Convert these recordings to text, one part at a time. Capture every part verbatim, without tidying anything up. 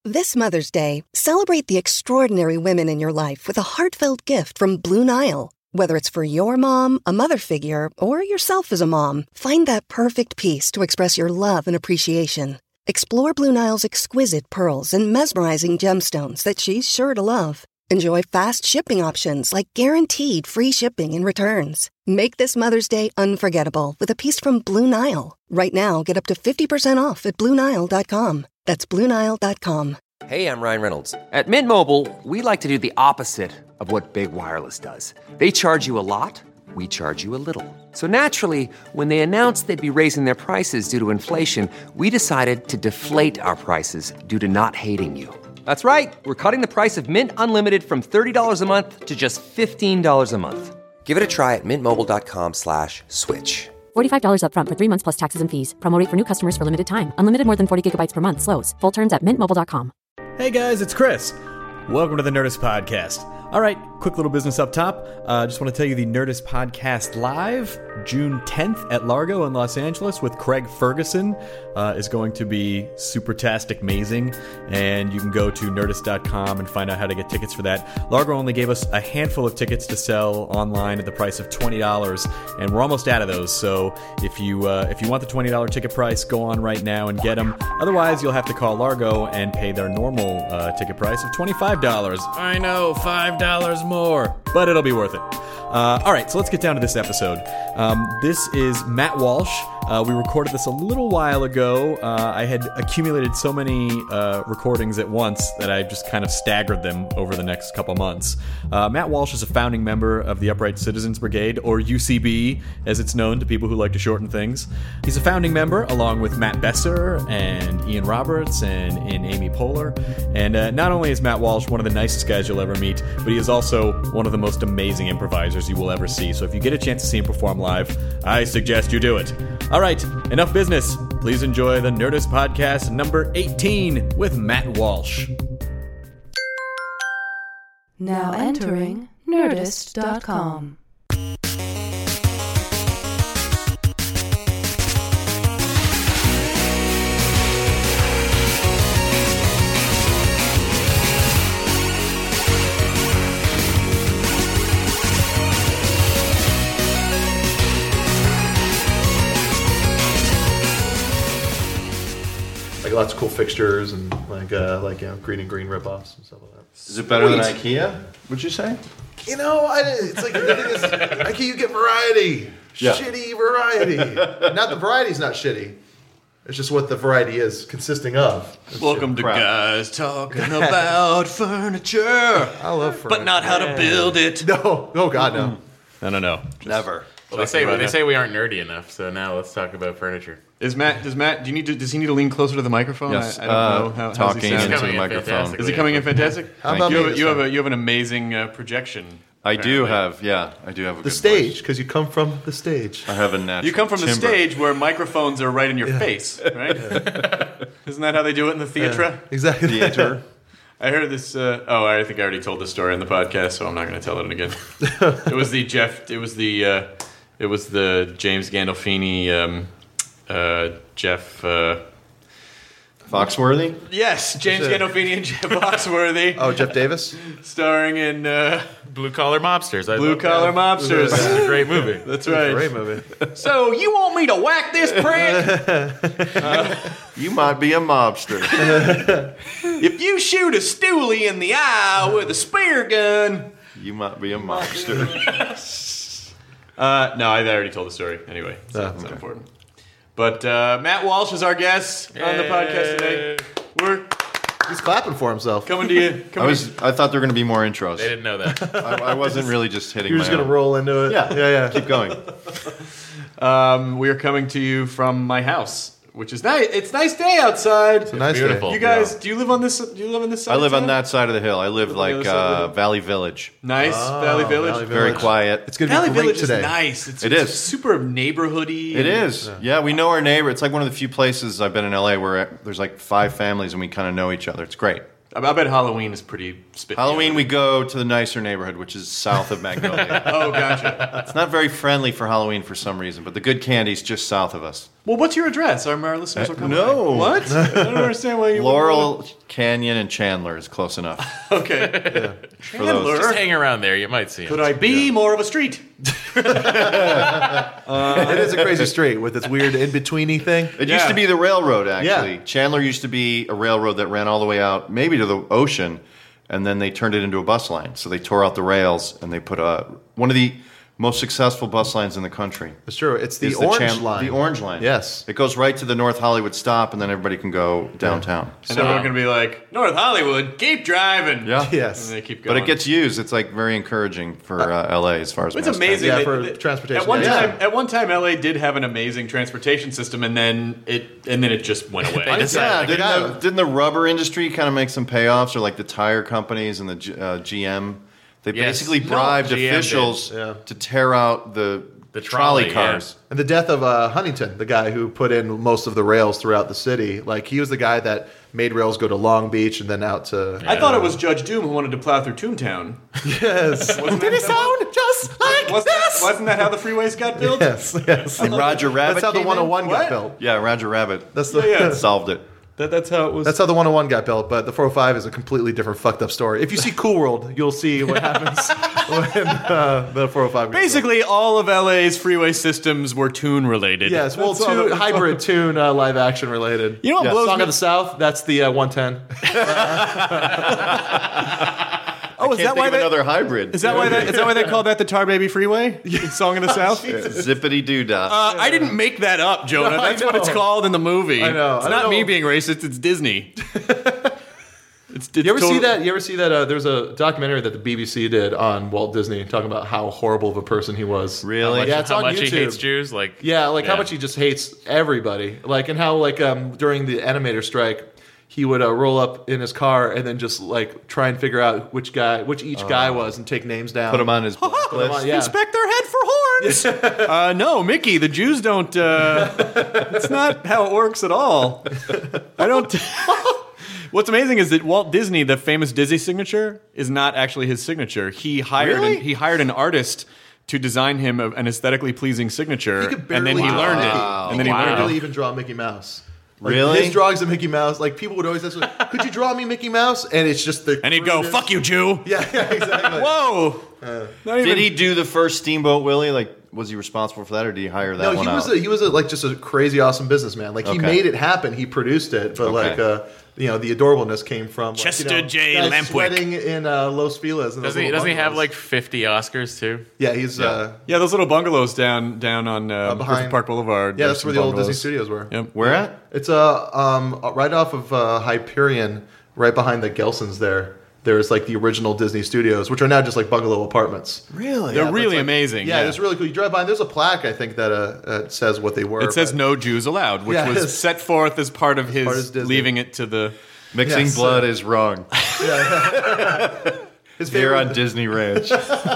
This Mother's Day, celebrate the extraordinary women in your life with a heartfelt gift from Blue Nile. Whether it's for your mom, a mother figure, or yourself as a mom, find that perfect piece to express your love and appreciation. Explore Blue Nile's exquisite pearls and mesmerizing gemstones that she's sure to love. Enjoy fast shipping options like guaranteed free shipping and returns. Make this Mother's Day unforgettable with a piece from Blue Nile. Right now, get up to fifty percent off at Blue Nile dot com. That's Blue Nile dot com. Hey, I'm Ryan Reynolds. At Mint Mobile, we like to do the opposite of what Big Wireless does. They charge you a lot, we charge you a little. So naturally, when they announced they'd be raising their prices due to inflation, we decided to deflate our prices due to not hating you. That's right. We're cutting the price of Mint Unlimited from thirty dollars a month to just fifteen dollars a month. Give it a try at mintmobile.com slash switch. forty-five dollars up front for three months plus taxes and fees. Promo rate for new customers for limited time. Unlimited more than forty gigabytes per month. Slows full terms at mint mobile dot com. Hey guys, it's Chris. Welcome to the Nerdist Podcast. All right, quick little business up top. I uh, just want to tell you the Nerdist Podcast Live, June tenth at Largo in Los Angeles with Craig Ferguson uh, is going to be super-tastic amazing, and you can go to nerdist dot com and find out how to get tickets for that. Largo only gave us a handful of tickets to sell online at the price of twenty dollars, and we're almost out of those, so if you uh, if you want the twenty dollars ticket price, go on right now and get them. Otherwise, you'll have to call Largo and pay their normal uh, ticket price of twenty-five dollars. I know, five dollars more, but it'll be worth it. Uh, all right, so let's get down to this episode. Um, this is Matt Walsh. Uh, we recorded this a little while ago. Uh, I had accumulated so many uh, recordings at once that I just kind of staggered them over the next couple months. Uh, Matt Walsh is a founding member of the Upright Citizens Brigade, or U C B, as it's known to people who like to shorten things. He's a founding member, along with Matt Besser and Ian Roberts and, and Amy Poehler. And uh, not only is Matt Walsh one of the nicest guys you'll ever meet, but he is also one of the most amazing improvisers you will ever see. So if you get a chance to see him perform live, I suggest you do it. All right, enough business. Please enjoy the Nerdist Podcast number eighteen with Matt Walsh. Now entering nerdist dot com. Like lots of cool fixtures and like uh, like you know green and green ripoffs and stuff like that. Is it better than IKEA? Would you say? You know, I, it's like the thing is, IKEA you get variety, Yeah. shitty variety. Not the variety's not shitty. It's just what the variety is consisting of. It's Welcome to crap. Guys Talking About Furniture. I love furniture, but not how to build it. No, oh god, no. No, no, no. Never. Well, they say they say we aren't nerdy enough, so now let's talk about furniture. Is Matt? Does Matt? Do you need to? Does he need to lean closer to the microphone? Yes. I, I don't uh, know how talking how's he sound? into the in microphone. fantastic. Is he coming in fantastic? How about you me have, a, this you have time? a you have an amazing uh, projection. I do apparently. have, yeah, I do have a The good stage, voice. because you come from the stage. I have a natural You come from the timbre. stage where microphones are right in your face, right? Isn't that how they do it in the theatre? Exactly. Theater. I heard this. Uh, oh, I think I already told this story on the podcast, so I'm not going to tell it again. It was the Jeff. It was the. Uh, it was the James Gandolfini. Um, uh, Jeff. Uh, Foxworthy? yes, James That's it. Gandolfini and Jeff Foxworthy. Oh, Jeff Davis? Starring in uh, Blue Collar Mobsters. I Blue love Collar that. Mobsters. This is a great movie. That's right. Great movie. So you want me to whack this prick? You might be a mobster. If you shoot a stoolie in the eye with a spear gun. You might be a mobster. Uh, no, I already told the story. Anyway, so Oh, it's not okay. important. But uh, Matt Walsh is our guest on the podcast today. We're He's clapping for himself. coming to you. I Coming was. I thought there were going to be more intros. They didn't know that. I, I wasn't really just hitting. You're my just going to own. roll into it? Yeah, Yeah, yeah. Keep going. um, we are coming to you from my house, which is nice. It's a nice day outside. It's a nice beautiful. day. You guys, do you live on this? Do you live on this side? I live of on town? that side of the hill. I live on the other like side of the uh, hill. Valley Village. Nice Oh, Valley Village. Valley Very Village. quiet. It's going to Valley be great Village today. is nice. It's, It it's is. super neighborhoody. It and- is. Yeah, we know our neighbor. It's like one of the few places I've been in L A where there's like five families and we kind of know each other. It's great. I I bet Halloween is pretty spit. Halloween, we go to the nicer neighborhood, which is south of Magnolia. Oh, gotcha. It's not very friendly for Halloween for some reason, but the good candy's just south of us. Well, what's your address? Our, our listeners will come. no. by. What? I don't understand why you. Laurel Canyon and Chandler is close enough. Okay. For those. Just hang around there. You might see him. Could I be more of a street? It is a crazy street with its weird in-betweeny thing. It Yeah. used to be the railroad, actually. Yeah. Chandler used to be a railroad that ran all the way out, maybe to the ocean, and then they turned it into a bus line. So they tore out the rails and they put a one of the most successful bus lines in the country. It's true. It's the is orange Chan- line. The orange line. Yes. It goes right to the North Hollywood stop, and then everybody can go downtown. And then we're going to be like, North Hollywood, keep driving. Yeah. Yes. And they keep going. But it gets used. It's like very encouraging for uh, L A as far as It's mass amazing. Yeah, that- for that- transportation, At one yeah. time, at one time, L A did have an amazing transportation system, and then it and then it just went away. They decided- Yeah, Like, didn't, yeah. the, didn't the rubber industry kind of make some payoffs, or like the tire companies and the G, uh, G M? They Yes. basically No, bribed G M officials did. Yeah. to tear out the, The trolley, trolley, cars. And the death of uh, Huntington, the guy who put in most of the rails throughout the city, like he was the guy that made rails go to Long Beach and then out to. I thought it was Judge Doom who wanted to plow through Toontown. Yes. Did it sound just like wasn't that, wasn't that how the freeways got built? Yes, yes. And Roger Rabbit. That's how the came one oh in? one What? got built. Yeah, Roger Rabbit. That's the. Yeah, yeah. solved it. That, that's how it was. That's how the one oh one got built, but the four oh five is a completely different fucked up story. If you see Cool World, you'll see what happens when uh, the four oh five gets Basically, all of L A's freeway systems were tune related. built. Yes, well, That's all tune, that- hybrid tune, uh, live action related. You know what Yeah, blows Song me- of the South, that's the uh, one ten. Oh, is Can't that think why of they, another hybrid. is that why that is that why they called that the Tar Baby Freeway? Song of the South. Zippity doo dah. Uh, I didn't make that up, Jonah. No, I That's what it's know. called in the movie. I know. It's I not don't me know. being racist. It's Disney. it's, it's You ever see total- that? You ever see that? Uh, there's a documentary that the B B C did on Walt Disney, talking about how horrible of a person he was. Really? Yeah, it's How on much YouTube. he hates Jews? Like, Yeah, like how Yeah. much he just hates everybody. Like, and how like um during the animator strike, he would uh, roll up in his car and then just like try and figure out which guy, which each guy was, and take names down. Put him on his Put 'em on, blacklist. yeah. Inspect their head for horns. uh, no, Mickey, the Jews don't. Uh, it's not how it works at all. I don't. What's amazing is that Walt Disney, the famous Disney signature, is not actually his signature. He hired Really? an, he hired an artist to design him a- an aesthetically pleasing signature, He could and then he barely learned draw it. Mickey. And then he He could learned barely it. even draw Mickey Mouse. Like, Really? His drawings of Mickey Mouse, like people would always ask, like, "Could you draw me Mickey Mouse?" And it's just the And he'd go, crudest- "Fuck you, Jew." Yeah, yeah, exactly. Whoa. Not even- Did he do the first Steamboat Willie? Like, was he responsible for that, or did he hire that No, one he was out? a, he was a, like just a crazy awesome businessman. Like he Okay. made it happen. He produced it, but Okay. like uh, you know, the adorableness came from like, Chester you know, J. guys Lampwick. sweating in uh, Los Feliz. and those doesn't he, little doesn't he have bungalows. like fifty Oscars too? Yeah, he's uh, Yeah, those little bungalows down down on uh, behind- Griffith Park Boulevard. yeah, There's that's where some the old Disney bungalows. Studios were. Yep. Where at? It's uh, um right off of uh, Hyperion, right behind the Gelsons. There, there's like the original Disney Studios, which are now just like bungalow apartments. Really? They're but really it's like- amazing. Yeah, it's really cool. You drive by, and there's a plaque I think that uh, uh says what they were. It says but- no Jews allowed, which Yeah, was it's- set forth as part of his, part of his Disney. leaving it to the. Mixing Yes. blood is wrong. his Here favorite- on Disney Ranch.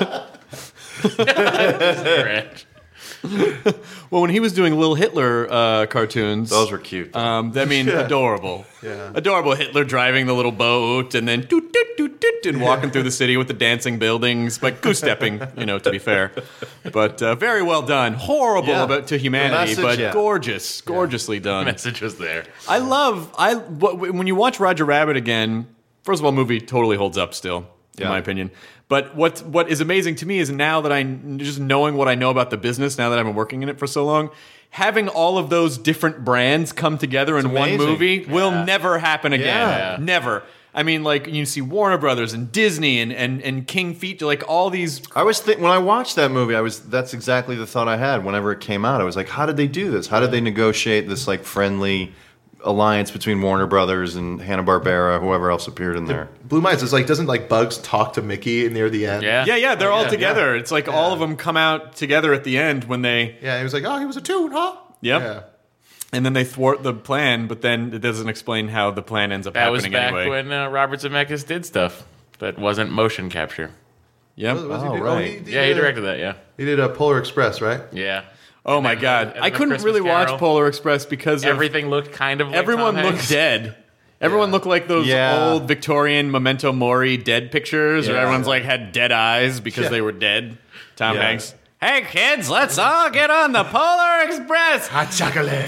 Correct. Well, when he was doing Lil Hitler uh, cartoons, Those were cute. Um, I mean, adorable. Yeah. Adorable Hitler driving the little boat and then doot, doot, doot, doot, and walking through the city with the dancing buildings, but goose stepping, you know, to be fair. But uh, very well done. Horrible Yeah. about to humanity, message, but yeah. gorgeous, gorgeously done. Message was there. I love I wh- when you watch Roger Rabbit again. First of all, movie totally holds up still, in Yeah. my opinion. But what what is amazing to me is now that I just knowing what I know about the business, now that I've been working in it for so long, having all of those different brands come together in one amazing. movie will never happen again. Yeah. Never. I mean, like you see Warner Brothers and Disney and and, and King Feature, like all these. I was think when I watched that movie, I was that's exactly the thought I had whenever it came out. I was like, how did they do this? How did they negotiate this like friendly alliance between Warner Brothers and Hanna-Barbera, whoever else appeared in there? Blue Minds is like, doesn't like Bugs talk to Mickey near the end? Yeah. Yeah, yeah, they're all Yeah. together. It's like all of them come out together at the end when they. Yeah, he was like, oh, he was a tune, huh? Yep. Yeah. And then they thwart the plan, but then it doesn't explain how the plan ends up That was happening back anyway. when uh, Robert Zemeckis did stuff that wasn't motion capture. Yep. Was- was he Oh, do- right. he did, Yeah, he uh, directed that. Yeah. He did a Polar Express, right? Yeah. Oh my And then, god, uh, and I then couldn't Christmas really watch Carol. Polar Express because of Everything looked kind of like everyone Tom looked Hanks. dead. Everyone looked like those Yeah. old Victorian Memento Mori dead pictures, or Yeah. everyone's like had dead eyes because Yeah. they were dead. Tom Yeah. Hanks Hey kids, let's all get on the Polar Express. Hot chocolate.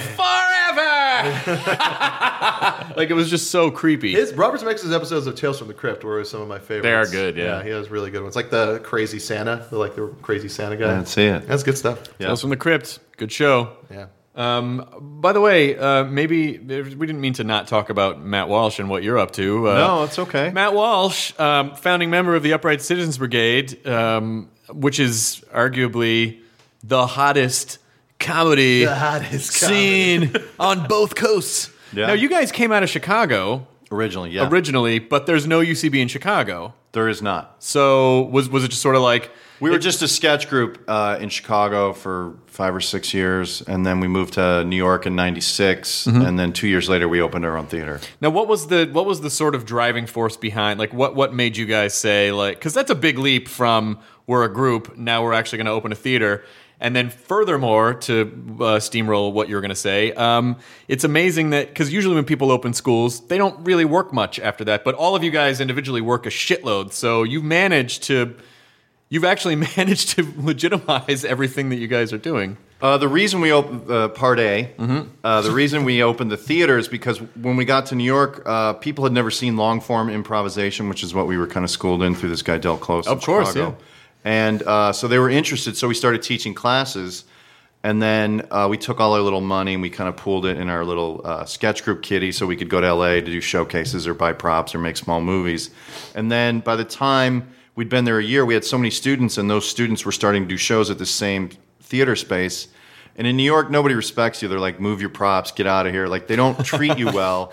Forever. Like, it was just so creepy. His Robert Zemeckis' episodes of Tales from the Crypt were some of my favorites. They are good, yeah. Yeah, he has really good ones. Like the Crazy Santa, the, like the Crazy Santa guy. I didn't see it. That's good stuff. Yeah. Tales from the Crypt. Good show. Yeah. Um, by the way, uh, maybe we didn't mean to not talk about Matt Walsh and what you're up to. Uh, No, it's okay. Matt Walsh, um, founding member of the Upright Citizens Brigade, um, which is arguably the hottest comedy The hottest scene on both coasts. Yeah. Now, you guys came out of Chicago Originally, yeah. originally, but there's no U C B in Chicago. There is not. So was was it just sort of like We were just a sketch group uh, in Chicago for five or six years, and then we moved to New York in ninety-six, Mm-hmm. and then two years later we opened our own theater. Now, what was the what was the sort of driving force behind, like, what what made you guys say, like, because that's a big leap from we're a group, now we're actually going to open a theater, and then furthermore, to uh, steamroll what you were going to say, um, it's amazing that, because usually when people open schools, they don't really work much after that, but all of you guys individually work a shitload, so you've managed to, you've actually managed to legitimize everything that you guys are doing. Uh, the reason we opened uh, Part A, uh, the reason we opened the theater is because when we got to New York, uh, people had never seen long form improvisation, which is what we were kind of schooled in through this guy Del Close. Of in course, Chicago. And uh, so they were interested, so we started teaching classes, and then uh, we took all our little money and we kind of pooled it in our little uh, sketch group kitty so we could go to L A to do showcases or buy props or make small movies. And then by the time we'd been there a year, we had so many students, and those students were starting to do shows at the same theater space. And in New York, nobody respects you. They're like, move your props, get out of here. Like, they don't treat you well.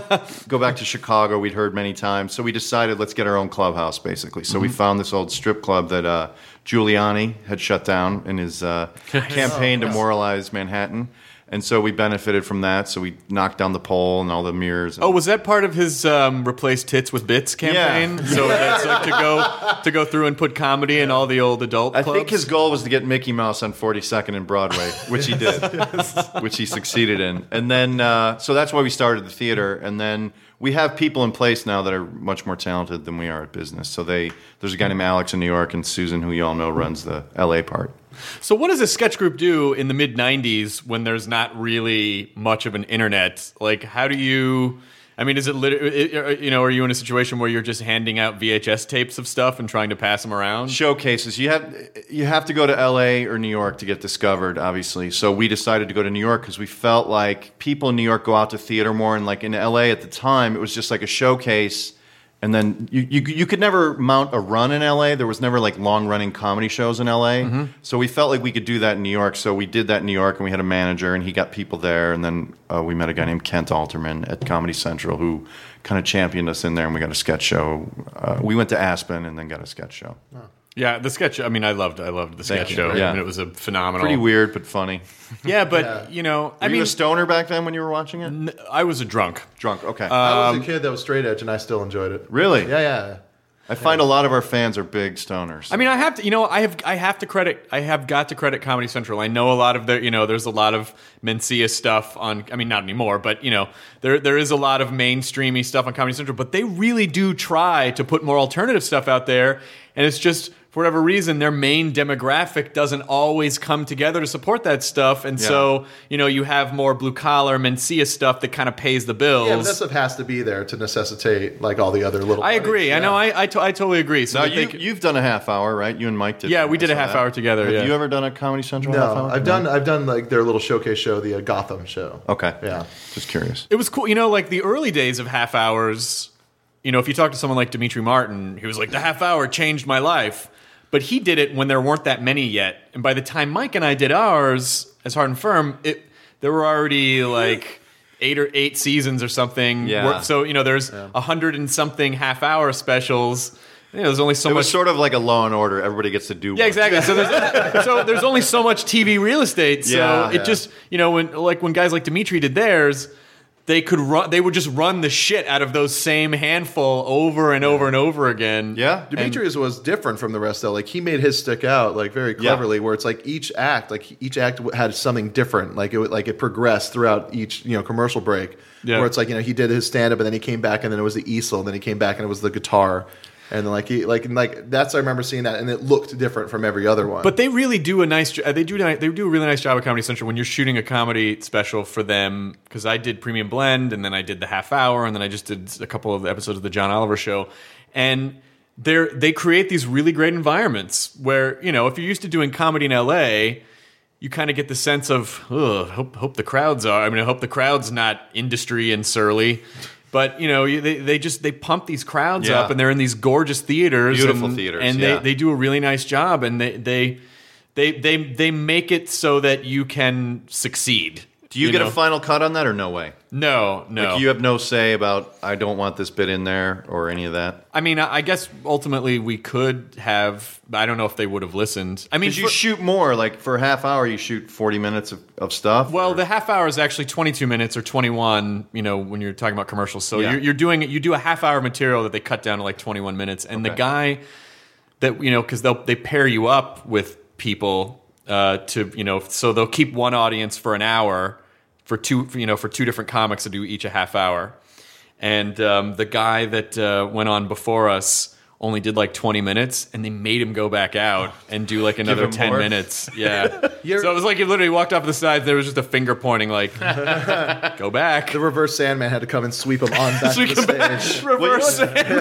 Go back to Chicago, we'd heard many times. So we decided, let's get our own clubhouse, basically. So we found this old strip club that uh, Giuliani had shut down in his uh, campaign to moralize Manhattan. And so we benefited from that. So we knocked down the pole and all the mirrors. And Oh, was that part of his um, replace tits with bits campaign? Yeah. So that's like to go to go through and put comedy in all the old adult I clubs? think his goal was to get Mickey Mouse on forty-second and Broadway, which he did, which he succeeded in. And then, uh, so that's why we started the theater. And then we have people in place now that are much more talented than we are at business. So they, there's a guy named Alex in New York, and Susan, who you all know, runs the L A part. So what does a sketch group do in the mid nineties when there's not really much of an internet? Like, how do you... I mean, is it, lit- you know, are you in a situation where you're just handing out V H S tapes of stuff and trying to pass them around? Showcases. You have you have to go to L A or New York to get discovered, obviously. So we decided to go to New York because we felt like people in New York go out to theater more, and like in L A at the time, it was just like a showcase. And then you, you you could never mount a run in L A. There was never like long running comedy shows in L A. Mm-hmm. So we felt like we could do that in New York. So we did that in New York, and we had a manager, and he got people there. And then uh, we met a guy named Kent Alterman at Comedy Central who kind of championed us in there, and we got a sketch show. Uh, we went to Aspen and then got a sketch show. Oh. Yeah, the sketch. I mean, I loved. I loved the sketch you. show. Yeah. I mean, it was a phenomenal. Pretty weird, but funny. Yeah, but Yeah. you know, Were I you mean, a stoner back then when you were watching it? n- I was a drunk. Drunk. Okay. I was a kid that was straight edge, and I still enjoyed it. really? Yeah, yeah. I find a lot of our fans are big stoners. I mean, I have to, you know, I have, I have to credit, I have got to credit Comedy Central. I know a lot of the, you know, there's a lot of Mencia stuff on. I mean, not anymore, but you know, there there is a lot of mainstreamy stuff on Comedy Central. But they really do try to put more alternative stuff out there, and it's just, for whatever reason, their main demographic doesn't always come together to support that stuff. And Yeah. so, you know, you have more blue-collar Mencia stuff that kind of pays the bills. Yeah, but that stuff has to be there to necessitate like all the other little. I parties. agree. I Yeah. know. I I, to- I totally agree. So now that you, they c- you've done a half hour, right? You and Mike did. Yeah, we I did a saw half that. hour together, Have yeah. you ever done a Comedy Central half No, hour? I've done. I've done like their little showcase show, the uh, Gotham show. Okay. Yeah. Just curious. It was cool. You know, like the early days of half hours, you know, if you talk to someone like Dimitri Martin, he was like, the half hour changed my life. But he did it when there weren't that many yet. And by the time Mike and I did ours as Hard and Firm, it there were already like eight or eight seasons or something. Yeah. So, you know, there's a hundred and something half hour specials. You know, there's only so It much. was sort of like a Law and Order. Everybody gets to do. Yeah, one. exactly. So there's so there's only so much T V real estate. So Yeah, it yeah. just, you know, when like when guys like Dimitri did theirs, they could run. They would just run the shit out of those same handful over and over and over again. Yeah. Demetrius was different from the rest, though. Like he made his stick out like very cleverly, where it's like each act, like each act had something different. Like it, would- like it progressed throughout each, you know, commercial break. Yeah. Where it's like, you know, he did his stand up, and then he came back, and then it was the easel, and then he came back, and it was the guitar. And then like he like and like that's I remember seeing that, and it looked different from every other one. But they really do a nice. They do. They do a really nice job at Comedy Central when you're shooting a comedy special for them. Because I did Premium Blend, and then I did the half hour, and then I just did a couple of episodes of the John Oliver Show, and they they create these really great environments where, you know, if you're used to doing comedy in L A, you kind of get the sense of, ugh, hope hope the crowds are. I mean, I hope the crowd's not industry and surly. But, you know, they, they just they pump these crowds Yeah. up, and they're in these gorgeous theaters, Beautiful and, theaters, and yeah. they, they do a really nice job, and they they they they they make it so that you can succeed. Do you, get know? a final cut on that or no way? No, no. Like you have no say about I don't want this bit in there or any of that? I mean, I I guess ultimately we could have. I don't know if they would have listened. I mean, Because you for- shoot more. Like for a half hour, you shoot forty minutes of, of stuff. well, or- the half hour is actually twenty-two minutes or twenty-one. You know, when you're talking about commercials, so Yeah. you're, you're doing you do a half hour material that they cut down to like twenty-one minutes, and the Okay. guy that you know because they'll they pair you up with people uh, to you know so they'll keep one audience for an hour for two for, you know for two different comics to do each a half hour, and um, the guy that uh, went on before us only did like twenty minutes, and they made him go back out and do like another him ten more. minutes. Yeah. So it was like he literally walked off the side. There was just a finger pointing, like, go back. the reverse Sandman had to come and sweep him on back to the stage. Reverse.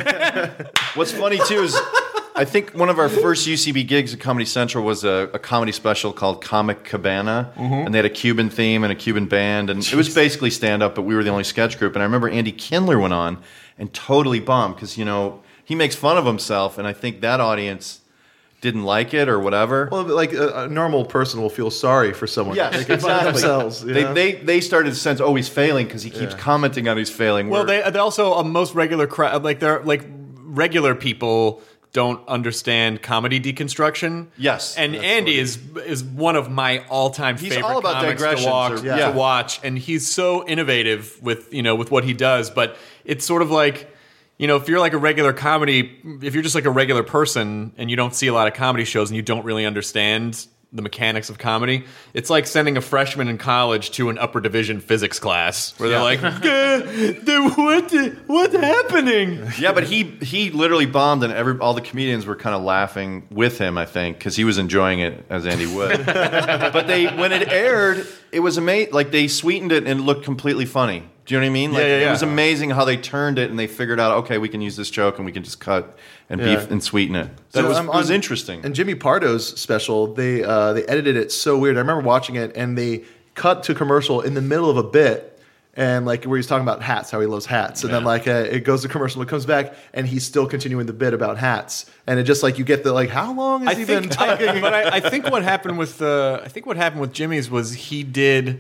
What's funny too is I think one of our first U C B gigs at Comedy Central was a, a comedy special called Comic Cabana, and they had a Cuban theme and a Cuban band, and it was basically stand up, but we were the only sketch group. And I remember Andy Kindler went on and totally bombed because you know he makes fun of himself, and I think that audience didn't like it or whatever. Well, like a, a normal person will feel sorry for someone. Yes, they can find exactly. themselves. you They, know? they they started to sense, oh, he's failing because he keeps commenting on he's failing. Well, Where- they they also uh, most regular crowd like they're like regular people don't understand comedy deconstruction. Yes, and that's Andy what it is is one of my all time He's favorite all about comics to, digressions walk, or- yeah. to watch, and he's so innovative with you know with what he does. But it's sort of like. You know, if you're like a regular comedy, if you're just like a regular person and you don't see a lot of comedy shows and you don't really understand the mechanics of comedy, it's like sending a freshman in college to an upper division physics class where they're like, "Uh, the- what, the- what's happening? Yeah, but he he literally bombed, and every all the comedians were kind of laughing with him. I think because he was enjoying it as Andy would. But they when it aired, it was amazing. Like they sweetened it and it looked completely funny. Do you know what I mean? Like Yeah, yeah, yeah. it was amazing how they turned it and they figured out, okay, we can use this joke and we can just cut and Yeah. beef and sweeten it. So, So, it was, um, it was on- interesting. And Jimmy Pardo's special, they uh, they edited it so weird. I remember watching it, and they cut to commercial in the middle of a bit, and like where he's talking about hats, how he loves hats, and then like uh, it goes to commercial, it comes back, and he's still continuing the bit about hats, and it just like you get the like, how long has he been talking? but I, I think what happened with uh, I think what happened with Jimmy's was he did.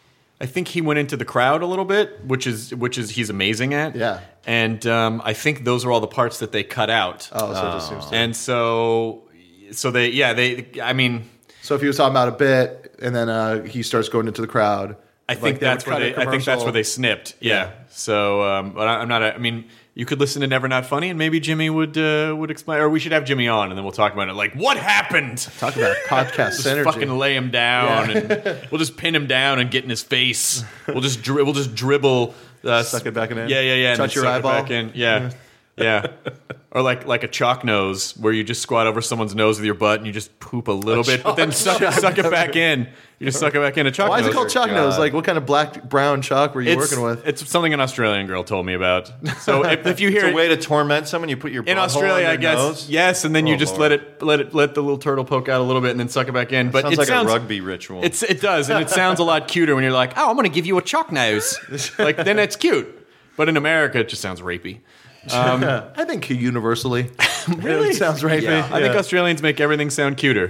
I think he went into the crowd a little bit, which is which is he's amazing at. Yeah. And um, I think those are all the parts that they cut out. oh, so it just seems to. And so, so they, yeah, they. I mean, So if he was talking about a bit, and then uh, he starts going into the crowd, I like, think they would that's where cut a they. I think that's commercial. where they snipped. Yeah. Yeah. So, um, but I, I'm not. A, I mean, you could listen to Never Not Funny, and maybe Jimmy would uh, would explain, or we should have Jimmy on, and then we'll talk about it. Like, what happened? Talk about podcast Just synergy. fucking lay him down, and we'll just pin him down and get in his face. We'll just dri- we'll just dribble, uh, Suck it back in. Yeah, yeah, yeah. and Touch then your suck it eyeball. back in. Yeah, yeah. Or like like a chalk nose, where you just squat over someone's nose with your butt and you just poop a little bit, but then suck, suck it back in. You just suck it back in. A chalk Why is nose. it called chalk God. nose? Like, what kind of black brown chalk were you It's, working with? it's something an Australian girl told me about. So if, if you hear It's a it way to torment someone. You put your in butthole Australia, in I their guess nose? yes, and then you Oh, just Lord. let it let it let the little turtle poke out a little bit and then suck it back in. But Sounds it like sounds a rugby ritual. It's it does, and it sounds a lot cuter when you're like, oh, I'm going to give you a chalk nose. Like then it's cute. But in America, it just sounds rapey. I think universally. Really? It sounds rapey. Yeah, I think Australians make everything sound cuter.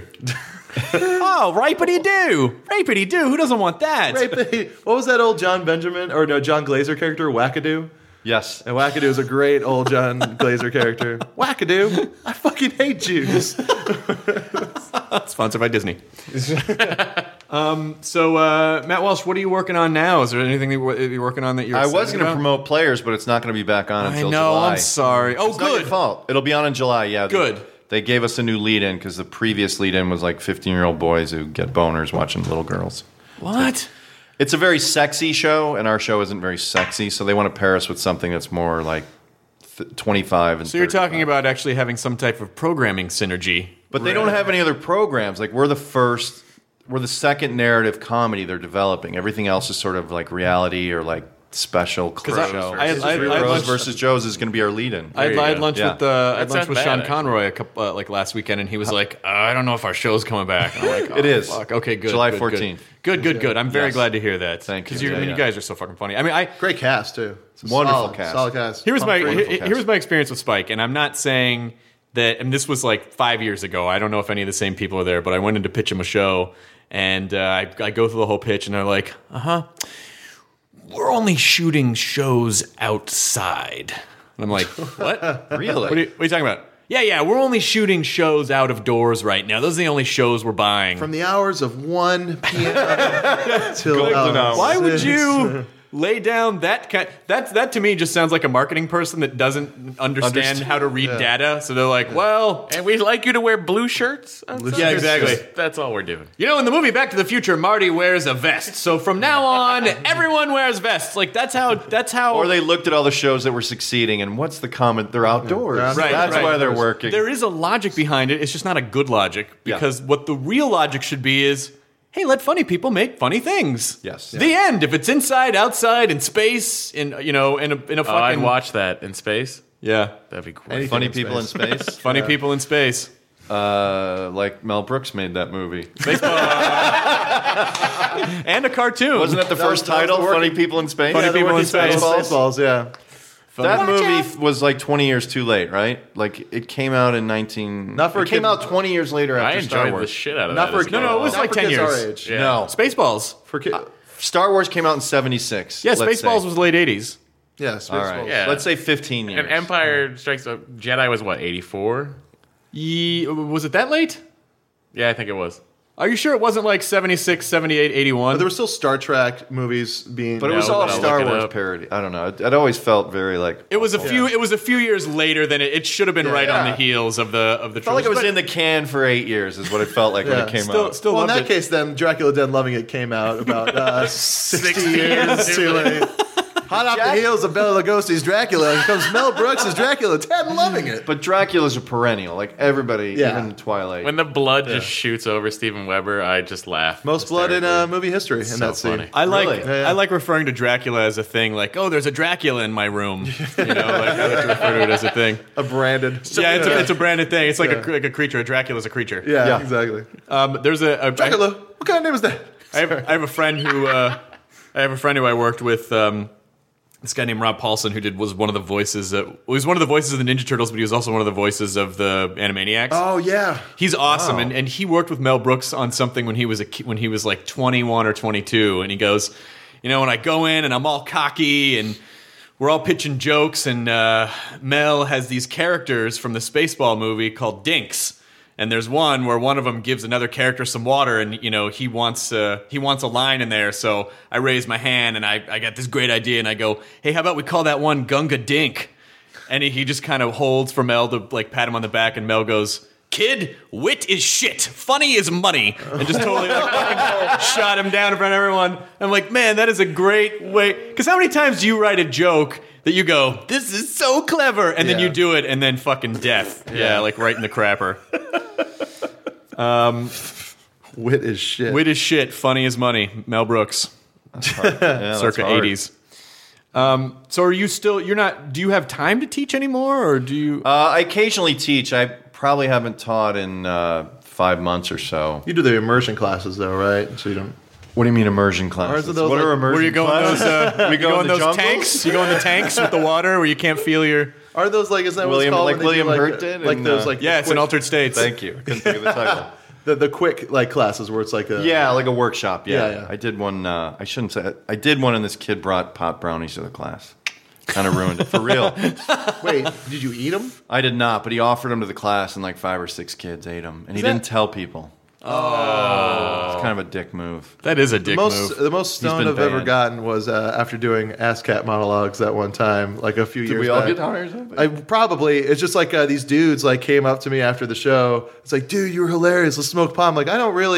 Oh, rapity do, rapity do. Who doesn't want that? Rapey. What was that old John Benjamin or no John Glazer character? Wackadoo. yes. And Wackadoo is a great old John Glazer character. Wackadoo, I fucking hate Jews. Sponsored by Disney. um, so, uh, Matt Walsh, what are you working on now? Is there anything that you're you're working on that you're I was excited going to about? promote Players, but it's not going to be back on I until know, July. I'm sorry. Oh, It's not your good. fault. It'll be on in July. Yeah. They- Good. They gave us a new lead-in because the previous lead-in was like fifteen-year-old boys who get boners watching little girls. What? It's a very sexy show, and our show isn't very sexy, so they want to pair us with something that's more like th- twenty-five and So you're talking thirty-five. about actually having some type of programming synergy. But they don't have any other programs. Like, we're the first, we're the second narrative comedy they're developing. Everything else is sort of like reality or like special clip I- show. I- I- I- Rose I- versus Joe's is going to be our lead-in. I had, I had go. lunch Yeah. with uh, I had That's lunch not with bad, Sean actually. Conroy a couple uh, like last weekend, and he was like, uh, "I don't know if our show's coming back." And I'm like, oh, It is. Fuck. Okay, good. July good, fourteenth. Good, good, good. good. I'm very Yes. glad to hear that. Thank Because you. I Yeah, mean, you yeah. guys are so fucking funny. I mean, I Great cast too. It's a Wonderful solid, cast. Solid cast. Here was my Wonderful here, cast. here was my experience with Spike, and I'm not saying that. And this was like five years ago. I don't know if any of the same people are there, but I went in to pitch them a show, and uh, I, I go through the whole pitch, and they're like, "Uh huh, we're only shooting shows outside." And I'm like, "What? Really? What are, you, what are you talking about?" Yeah, yeah, we're only shooting shows out of doors right now. Those are the only shows we're buying. From the hours of one p.m. till uh, Why would six. you lay down that kind? That that to me just sounds like a marketing person that doesn't understand, Understand- how to read data. So they're like, well, And we'd like you to wear blue shirts. outside. Yeah, exactly. That's all we're doing. you know, in the movie Back to the Future, Marty wears a vest. So from now on, everyone wears vests. Like that's how. That's how. Or they looked at all the shows that were succeeding, and what's the comment? They're outdoors. They're Right, That's right. why they're working. There is a logic behind it. It's just not a good logic because what the real logic should be is, hey, let funny people make funny things. Yes. The end. If it's inside, outside, in space, in you know, in a in a Oh, I'd fucking watch that in space. yeah, That'd be cool. Anything Funny in people in space. space. funny people in space. Uh, like Mel Brooks made that movie. And a cartoon. Wasn't that the That was- first that was title? the working- Funny People in Space. Funny Yeah, the People in working title, Space. Spaceballs, yeah. That movie was like twenty years too late, right? Like it came out in nineteen. Not for it a came kid- out twenty years later I after Star enjoyed the Wars. shit out of Not that. for as a No, no, it was well. like Not for ten kids years. our age. Yeah. No, Spaceballs. For kids. Star Wars came out in seventy-six. Yeah, let's Spaceballs say. was late eighties. Yeah, Spaceballs. All right. Yeah. Let's say fifteen years. And Empire Strikes uh, Jedi was what, eighty-four? Ye- was it that late? Yeah, I think it was. Are you sure it wasn't like seventy-six, seventy-eight, eighty-one? But there were still Star Trek movies being. But it was No, all but I'll Star look it Wars up. parody. I don't know. It, it always felt very like. It was a few. It was a few years later than it, it should have been right on the Yeah. heels of the of the. It felt like it was trilogy. in the can for eight years. Is what it felt like when Yeah. it came Still, out. still Well, in loved that it. case, then Dracula Dead Loving It came out about uh, sixty years too late. Hot off the heels of Bela Lugosi's Dracula, and comes Mel Brooks' Dracula. Dead Loving It. But Dracula's a perennial. Like everybody, Yeah. even Twilight. When the blood just shoots over Steven Weber, I just laugh. Most blood in uh, hysterically. movie history in So that scene. funny. I like Really? Yeah, yeah. I like referring to Dracula as a thing. Like, oh, there's a Dracula in my room. You know, like I like to refer to it as a thing. A branded. yeah, it's a, it's a branded thing. It's like Yeah. a like a creature. A Dracula's a creature. Yeah, Yeah. exactly. Um, there's a, a Dracula. What kind of name is that? I have, I have a friend who uh, I have a friend who I worked with. Um, this guy named Rob Paulson, who did was one of the voices. Uh, he was one of the voices of the Ninja Turtles, but he was also one of the voices of the Animaniacs. Oh yeah. He's awesome, Wow. and, and he worked with Mel Brooks on something when he was a ki- when he was like twenty-one or twenty-two, and he goes, you know, when I go in and I'm all cocky and we're all pitching jokes, and uh, Mel has these characters from the Spaceball movie called Dinks. And there's one where one of them gives another character some water, and you know he wants uh, he wants a line in there. So I raise my hand, and I, I got this great idea, and I go, "Hey, how about we call that one Gunga Dink?" And he, he just kind of holds for Mel to like pat him on the back, and Mel goes, "Kid, wit is shit, funny is money," and just totally like fucking shot him down in front of everyone. I'm like, man, that is a great way. Because how many times do you write a joke that you go, "This is so clever," and then Yeah. you do it, and then fucking death, yeah, like right in the crapper. Um, Wit is shit. wit is shit, funny is money. Mel Brooks, Yeah, that's circa hard. eighties. Um, so are you still? You're not? Do you have time to teach anymore, or do you? Uh, I occasionally teach. I probably haven't taught in uh, five months or so. You do the immersion classes though, right? So you don't. What do you mean immersion classes? Or is it those, what are like- immersion Where you go in classes? those? Uh, we you go, go in in the those jungles? tanks. You go in the tanks with the water where you can't feel your. Are those like? Is that William- what's called? like when they do, William like, Hurt did Like in, those uh, like. Yeah, the it's in quick- altered states. Thank you. Couldn't think of the title. The, the quick like classes where it's like a. Yeah, like a workshop. Yeah, Yeah, yeah. I did one. Uh, I shouldn't say. It. I did one, and this kid brought pot brownies to the class. Kind of ruined it for real. Wait, did you eat them? I did not, but he offered them to the class, and like five or six kids ate them, and he that- didn't tell people. Oh, it's kind of a dick move. That is a The dick most move. the most He's stoned been I've ever banned. gotten was uh, after doing ASCAP monologues that one time, like a few Did years we all back. get high or something? I probably it's just like uh, these dudes like came up to me after the show. It's like, dude, you were hilarious. Let's smoke pot. I'm like, I don't really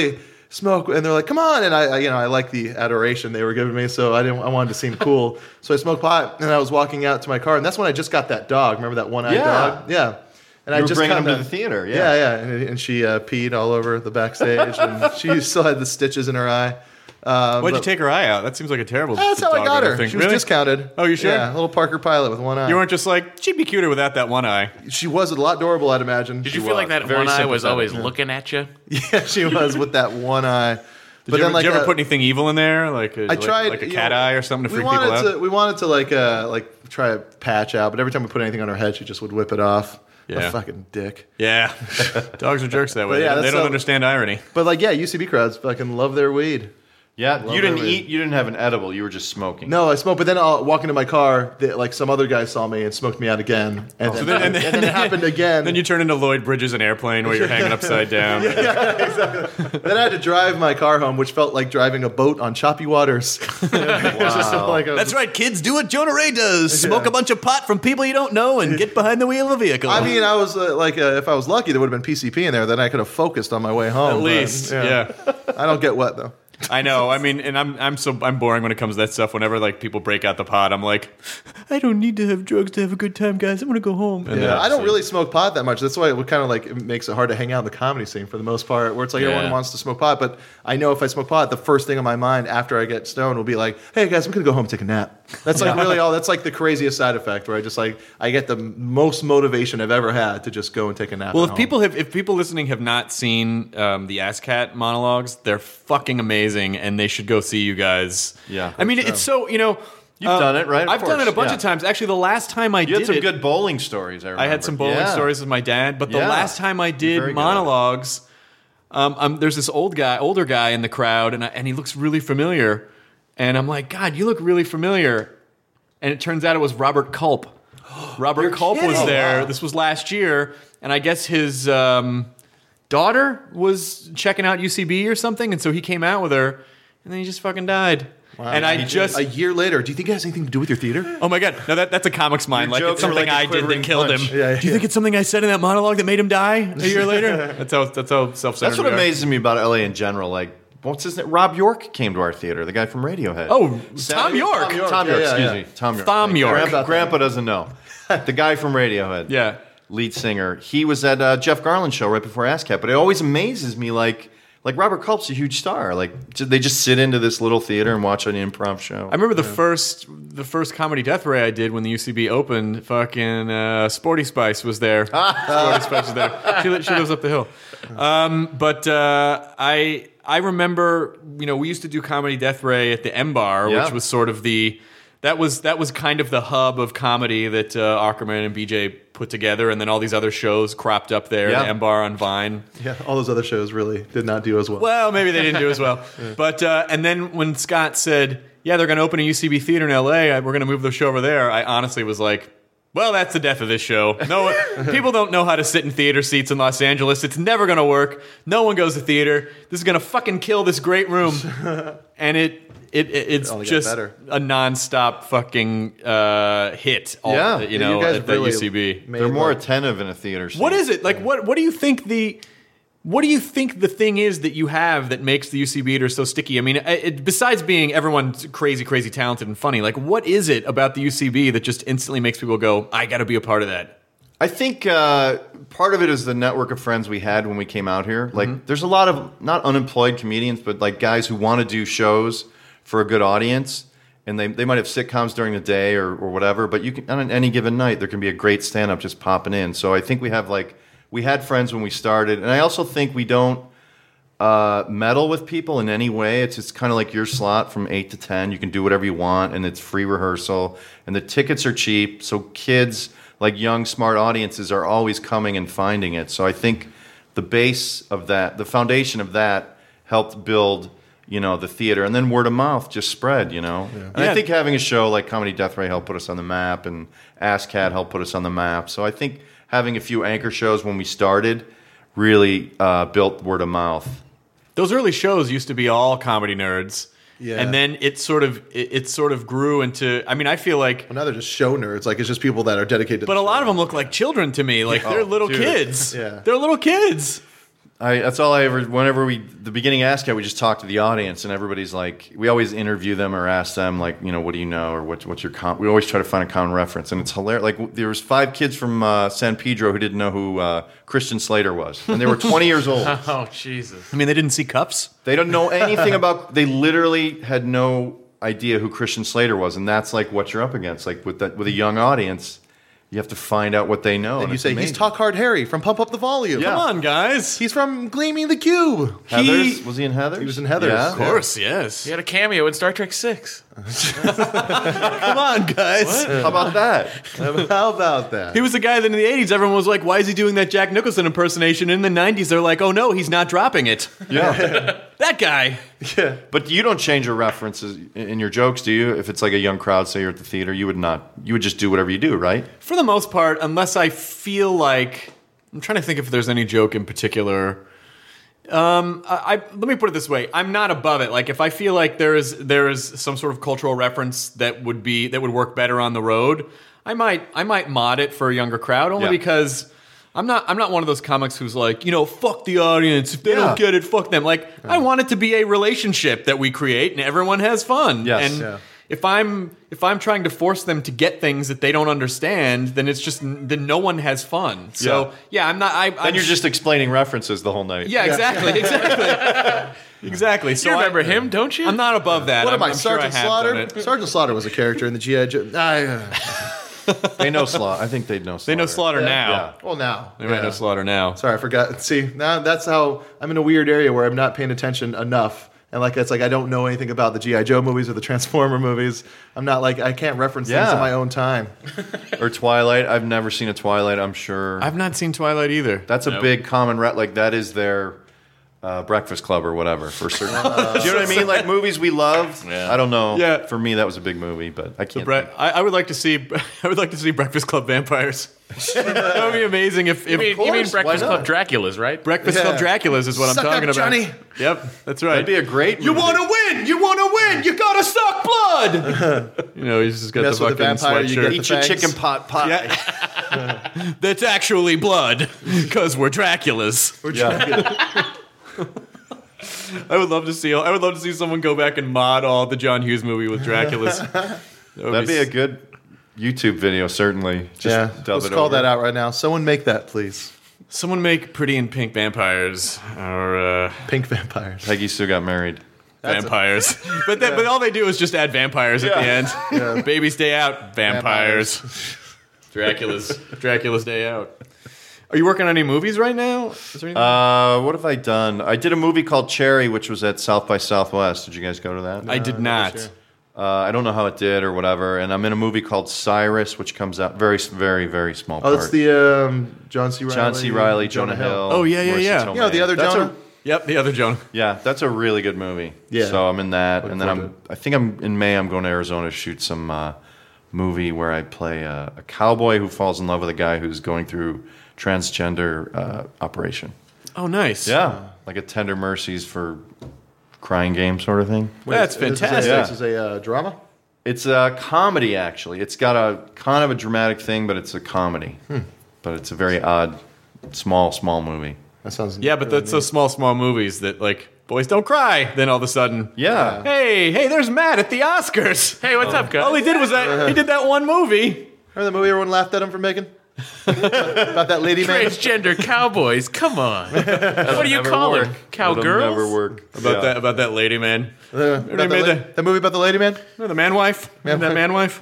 smoke, and they're like, come on, and I, I you know I like the adoration they were giving me, so I didn't I wanted to seem cool, so I smoked pot, and I was walking out to my car, and that's when I just got that dog. Remember that one-eyed Yeah. dog? Yeah. And You I were just bringing him kinda, to the theater, yeah. Yeah, yeah, and, and she uh, peed all over the backstage, and she still had the stitches in her eye. Uh, Why'd you but- take her eye out? That seems like a terrible. That's how I dog got her. thing. She was Really? discounted. Oh, you sure? Yeah, a little Parker Pilot with one eye. You weren't just like, she'd be cuter without that one eye. She was a lot adorable, I'd imagine. Did She you feel was. like that Very one eye was sympathetic, always yeah. looking at you? Yeah, she was with that one eye. Did but you, then, ever, like, did you ever uh, put anything evil in there, like a, I like, tried like a you cat know, eye or something to we freak people wanted out? to, we wanted to like uh like try a patch out, but every time we put anything on her head, she just would whip it off. Yeah. A fucking dick. Yeah, dogs are jerks that way. But yeah, they that's don't so- understand irony. But like, yeah, U C B crowds fucking love their weed. Yeah, Love you didn't that weed. eat. You didn't have an edible. You were just smoking. No, I smoked, but then I'll walk into my car. They, like some other guy saw me and smoked me out again, and, then, then- and, then it happened again. Then you turn into Lloyd Bridges in Airplane where you're hanging upside down. Then I had to drive my car home, which felt like driving a boat on choppy waters. wow. like a, That's right, kids. Do what Jonah Ray does. Smoke Yeah. a bunch of pot from people you don't know and get behind the wheel of a vehicle. I mean, I was uh, like, uh, if I was lucky, there would have been P C P in there. Then I could have focused on my way home. at but, least, yeah. I don't get wet though. I know. I mean, and I'm I'm so I'm boring when it comes to that stuff. Whenever like people break out the pot, I'm like, I don't need to have drugs to have a good time, guys. I'm gonna go home. And Yeah, then- I don't really smoke pot that much. That's why it kind of like it makes it hard to hang out in the comedy scene for the most part. Where it's like Yeah. everyone wants to smoke pot, but I know if I smoke pot, the first thing on my mind after I get stoned will be like, "Hey guys, I'm gonna go home and take a nap." That's like really all. That's like the craziest side effect where I just like I get the most motivation I've ever had to just go and take a nap. Well, at if home. people have, if people listening have not seen um, the ASCAT monologues, they're fucking amazing, and they should go see you guys. Yeah. I mean, it's so you know. You've uh, done it, right? Of I've done course, it a bunch yeah. of times. Actually, the last time I You did had some it, good bowling stories. I remember. I had some bowling Yeah. stories with my dad, but the Yeah. last time I You're did very good at it. monologues, um, um, there's this old guy, older guy in the crowd, and I, and he looks really familiar, and I'm like, God, you look really familiar, and it turns out it was Robert Culp. Robert Culp was kidding. there. Oh, wow. This was last year, and I guess his um, daughter was checking out U C B or something, and so he came out with her, and then he just fucking died. And I just a year later, do you think it has anything to do with your theater? Oh my god! No, that, that's a comic's mind. Your Like it's jokes are something like a I did that quivering killed punch. him. Yeah, yeah. Do you think it's something I said in that monologue that made him die a year later? That's how that's how self-centered. That's what we are. amazes me about L A in general. Like, what's his name? Rob York came to our theater. The guy from Radiohead. Oh, Saturday- Tom York. Tom York. Tom York, Yeah, yeah, excuse yeah. me. Tom York. Thom York. Grandpa, Grandpa doesn't know. The guy from Radiohead. Yeah. Lead singer. He was at uh, Jeff Garland's show right before ASCAP. But it always amazes me, like, like Robert Culp's a huge star. Like, j- they just sit into this little theater and watch an improv show. I remember the first the first comedy Death Ray I did when the U C B opened. Fucking uh, Sporty Spice was there. Sporty Spice was there. She, li- she lives up the hill. Um, but uh, I I remember you know we used to do comedy Death Ray at the M Bar, Yeah. which was sort of the that was that was kind of the hub of comedy that uh, Ackerman and B J put together, and then all these other shows cropped up there. Yeah. The M Bar on Vine. Yeah, all those other shows really did not do as well. Well, maybe they didn't do as well. But uh, and then when Scott said, "Yeah, they're going to open a U C B theater in L A. We're going to move the show over there," I honestly was like, "Well, that's the death of this show. No, people don't know how to sit in theater seats in Los Angeles. It's never going to work. No one goes to theater. This is going to fucking kill this great room." And it it, it it's only got just better. a nonstop fucking uh, hit. All, Yeah. you Yeah, know, you guys at the really U C B. made, They're more like- attentive in a theater scene. What is it like? What What do you think the What do you think the thing is that you have that makes the U C B eater so sticky? I mean, it, besides being everyone's crazy, crazy talented and funny, like what is it about the U C B that just instantly makes people go, "I got to be a part of that"? I think uh, part of it is the network of friends we had when we came out here. Like, Mm-hmm. there's a lot of not unemployed comedians, but like guys who want to do shows for a good audience, and they, they might have sitcoms during the day or, or whatever. But you can on any given night there can be a great stand up just popping in. So I think we have like we had friends when we started, and I also think we don't uh, meddle with people in any way. It's just kind of like your slot from eight to ten. You can do whatever you want, and it's free rehearsal, and the tickets are cheap. So kids, like young, smart audiences, are always coming and finding it. So I think the base of that, the foundation of that, helped build, you know, the theater, and then word of mouth just spread, you know. And Yeah. I think having a show like Comedy Death Ray helped put us on the map, and ASCAT helped put us on the map. So I think having a few anchor shows when we started really uh, built word of mouth. Those early shows used to be all comedy nerds, Yeah. and then it sort of it, it sort of grew into. I mean, I feel like, Well, now they're just show nerds. Like it's just people that are dedicated. to but the a lot show. of them look like children to me. Like they're little dude. kids. Yeah. They're little kids. I, that's all I ever. Whenever we the beginning ask out, we just talk to the audience, and everybody's like, we always interview them or ask them like, you know, what do you know, or what, what's your com-? We always try to find a common reference, and it's hilarious. Like there was five kids from uh, San Pedro who didn't know who uh, Christian Slater was, and they were twenty years old. Oh Jesus! I mean, they didn't see Cups. They don't know anything about. They literally had no idea who Christian Slater was, and that's like what you're up against. Like with that, with a young audience. You have to find out what they know. And, and you say, amazing. he's Talk Hard Harry from Pump Up the Volume. Yeah. Come on, guys. He's from Gleaming the Cube. Heathers? Was he in Heathers? He was in Heathers. Yeah. Of course, yes. He had a cameo in Star Trek Six. Come on, guys. How about that? How about that? He was the guy that in the eighties, everyone was like, why is he doing that Jack Nicholson impersonation? In the nineties, they're like, oh no, he's not dropping it. Yeah. That guy. Yeah. But you don't change your references in your jokes, do you? If it's like a young crowd, say you're at the theater, you would not. You would just do whatever you do, right? For the most part, unless I feel like... I'm trying to think if there's any joke in particular... Um, I, I let me put it this way: I'm not above it. Like, if I feel like there is there is some sort of cultural reference that would be that would work better on the road, I might I might mod it for a younger crowd. Only Yeah. because I'm not I'm not one of those comics who's like, you know, fuck the audience. If they Yeah. don't get it, fuck them. Like, I want it to be a relationship that we create and everyone has fun. Yes. And Yeah. if I'm if I'm trying to force them to get things that they don't understand, then it's just then no one has fun. So Yeah. yeah, I'm not. I, Then I'm, you're just explaining references the whole night. yeah, exactly, exactly, exactly. So You remember I, him, don't you? I'm not above that. What I'm, am I, I'm sure I Sergeant have Slaughter? done it. Sergeant Slaughter was a character in the G I. Joe. I, uh, They know Slaughter. I think they'd know Slaughter. They know Slaughter now. Yeah. well, now. They might Yeah. know Slaughter now. Sorry, I forgot. See, now that's how I'm in a weird area where I'm not paying attention enough. And like it's like I don't know anything about the G I. Joe movies or the Transformer movies. I'm not like I can't reference things Yeah. in my own time. Or Twilight. I've never seen a Twilight, I'm sure. I've not seen Twilight either. That's a Nope. big common re- like that is their uh, Breakfast Club or whatever for certain. Do you know what I mean? Like movies we loved. Yeah. I don't know. Yeah. For me, that was a big movie, but I can't. Bre- I, I would like to see. I would like to see Breakfast Club vampires. That would be amazing if, You if mean, you mean course, why Breakfast not? Club Dracula's, right? Breakfast Yeah. Club Draculas is what Suck I'm talking up, about. Johnny. Yep, that's right. That'd be a great. You movie. want to win? You want to win? You gotta suck blood. You know, he's just got Mess the with the fucking vampire, you sweatshirt. get eat the your fangs. chicken pot pie? Yeah. That's actually blood because we're Draculas. Yeah. I would love to see. I would love to see someone go back and mod all the John Hughes movie with Draculas. That would That'd be a s- good YouTube video, certainly. Just yeah, dub let's it call over. that out right now. Someone make that, please. Someone make Pretty in Pink vampires or uh, Pink vampires. Peggy Sue got married. vampires, but that, but all they do is just add vampires at the end. Yeah. Baby's Day Out, vampires. Dracula's Dracula's Day Out. Are you working on any movies right now? Is there anything? Uh, what have I done? I did a movie called Cherry, which was at South by Southwest. Did you guys go to that? I did not. Uh, I don't know how it did or whatever. And I'm in a movie called Cyrus, which comes out very, very, very small Oh, part. it's the um, John C. Riley. John C. Riley, Jonah, Hill. Oh, yeah, yeah, Marissa yeah. Tomei. You know, the other That's Jonah? A, Yep, the other Jonah. yeah, that's a really good movie. Yeah. So I'm in that, Looking and then forward I'm. I think I'm in May. I'm going to Arizona to shoot some uh, movie where I play a, a cowboy who falls in love with a guy who's going through transgender uh, operation. Oh, nice. Yeah, like a Tender Mercies for crying game sort of thing. That's This is a- fantastic. Yeah. This is a uh, drama? It's a comedy, actually. It's got a kind of a dramatic thing, but it's a comedy. Hmm. But it's a very odd, small, small movie. That sounds Yeah, but that's those small, small movies that, like, boys don't cry. Then all of a sudden, Yeah. hey, hey, there's Matt at the Oscars. Hey, what's up, guys? All he did was that he did that one movie. Remember the movie everyone laughed at him for making? About that lady man? Transgender cowboys, come on. What do you Never call work. them? It'll Cowgirls? never work. About Yeah. that, about that lady man. Uh, about They the, made la- the- the movie about the lady man? No, the man wife. Man that wife. man wife.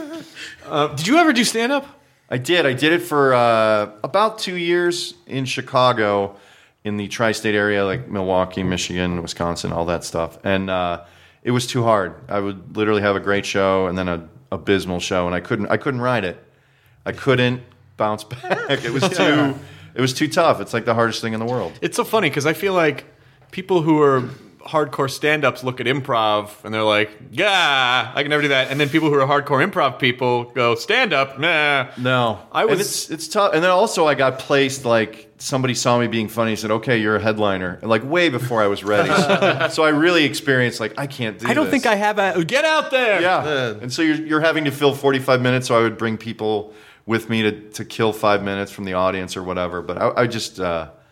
Uh, did you ever do stand up? I did. I did it for uh, about two years in Chicago, in the tri-state area, like Milwaukee, Michigan, Wisconsin, all that stuff. And uh, it was too hard. I would literally have a great show and then an abysmal show, and I couldn't. I couldn't ride it. I couldn't bounce back. It was too. It was too tough. It's like the hardest thing in the world. It's so funny because I feel like people who are hardcore stand-ups look at improv and they're like, yeah, I can never do that. And then people who are hardcore improv people go, stand-up, nah. No, I And was- it's it's tough. And then also I got placed like somebody saw me being funny and said, "Okay, you're a headliner." And, like way before I was ready. so, so I really experienced like I can't do. I don't this. think I have a... Get out there! Yeah, and so you're you're having to fill forty-five minutes. So I would bring people with me to to kill five minutes from the audience or whatever. But I, I just. Uh,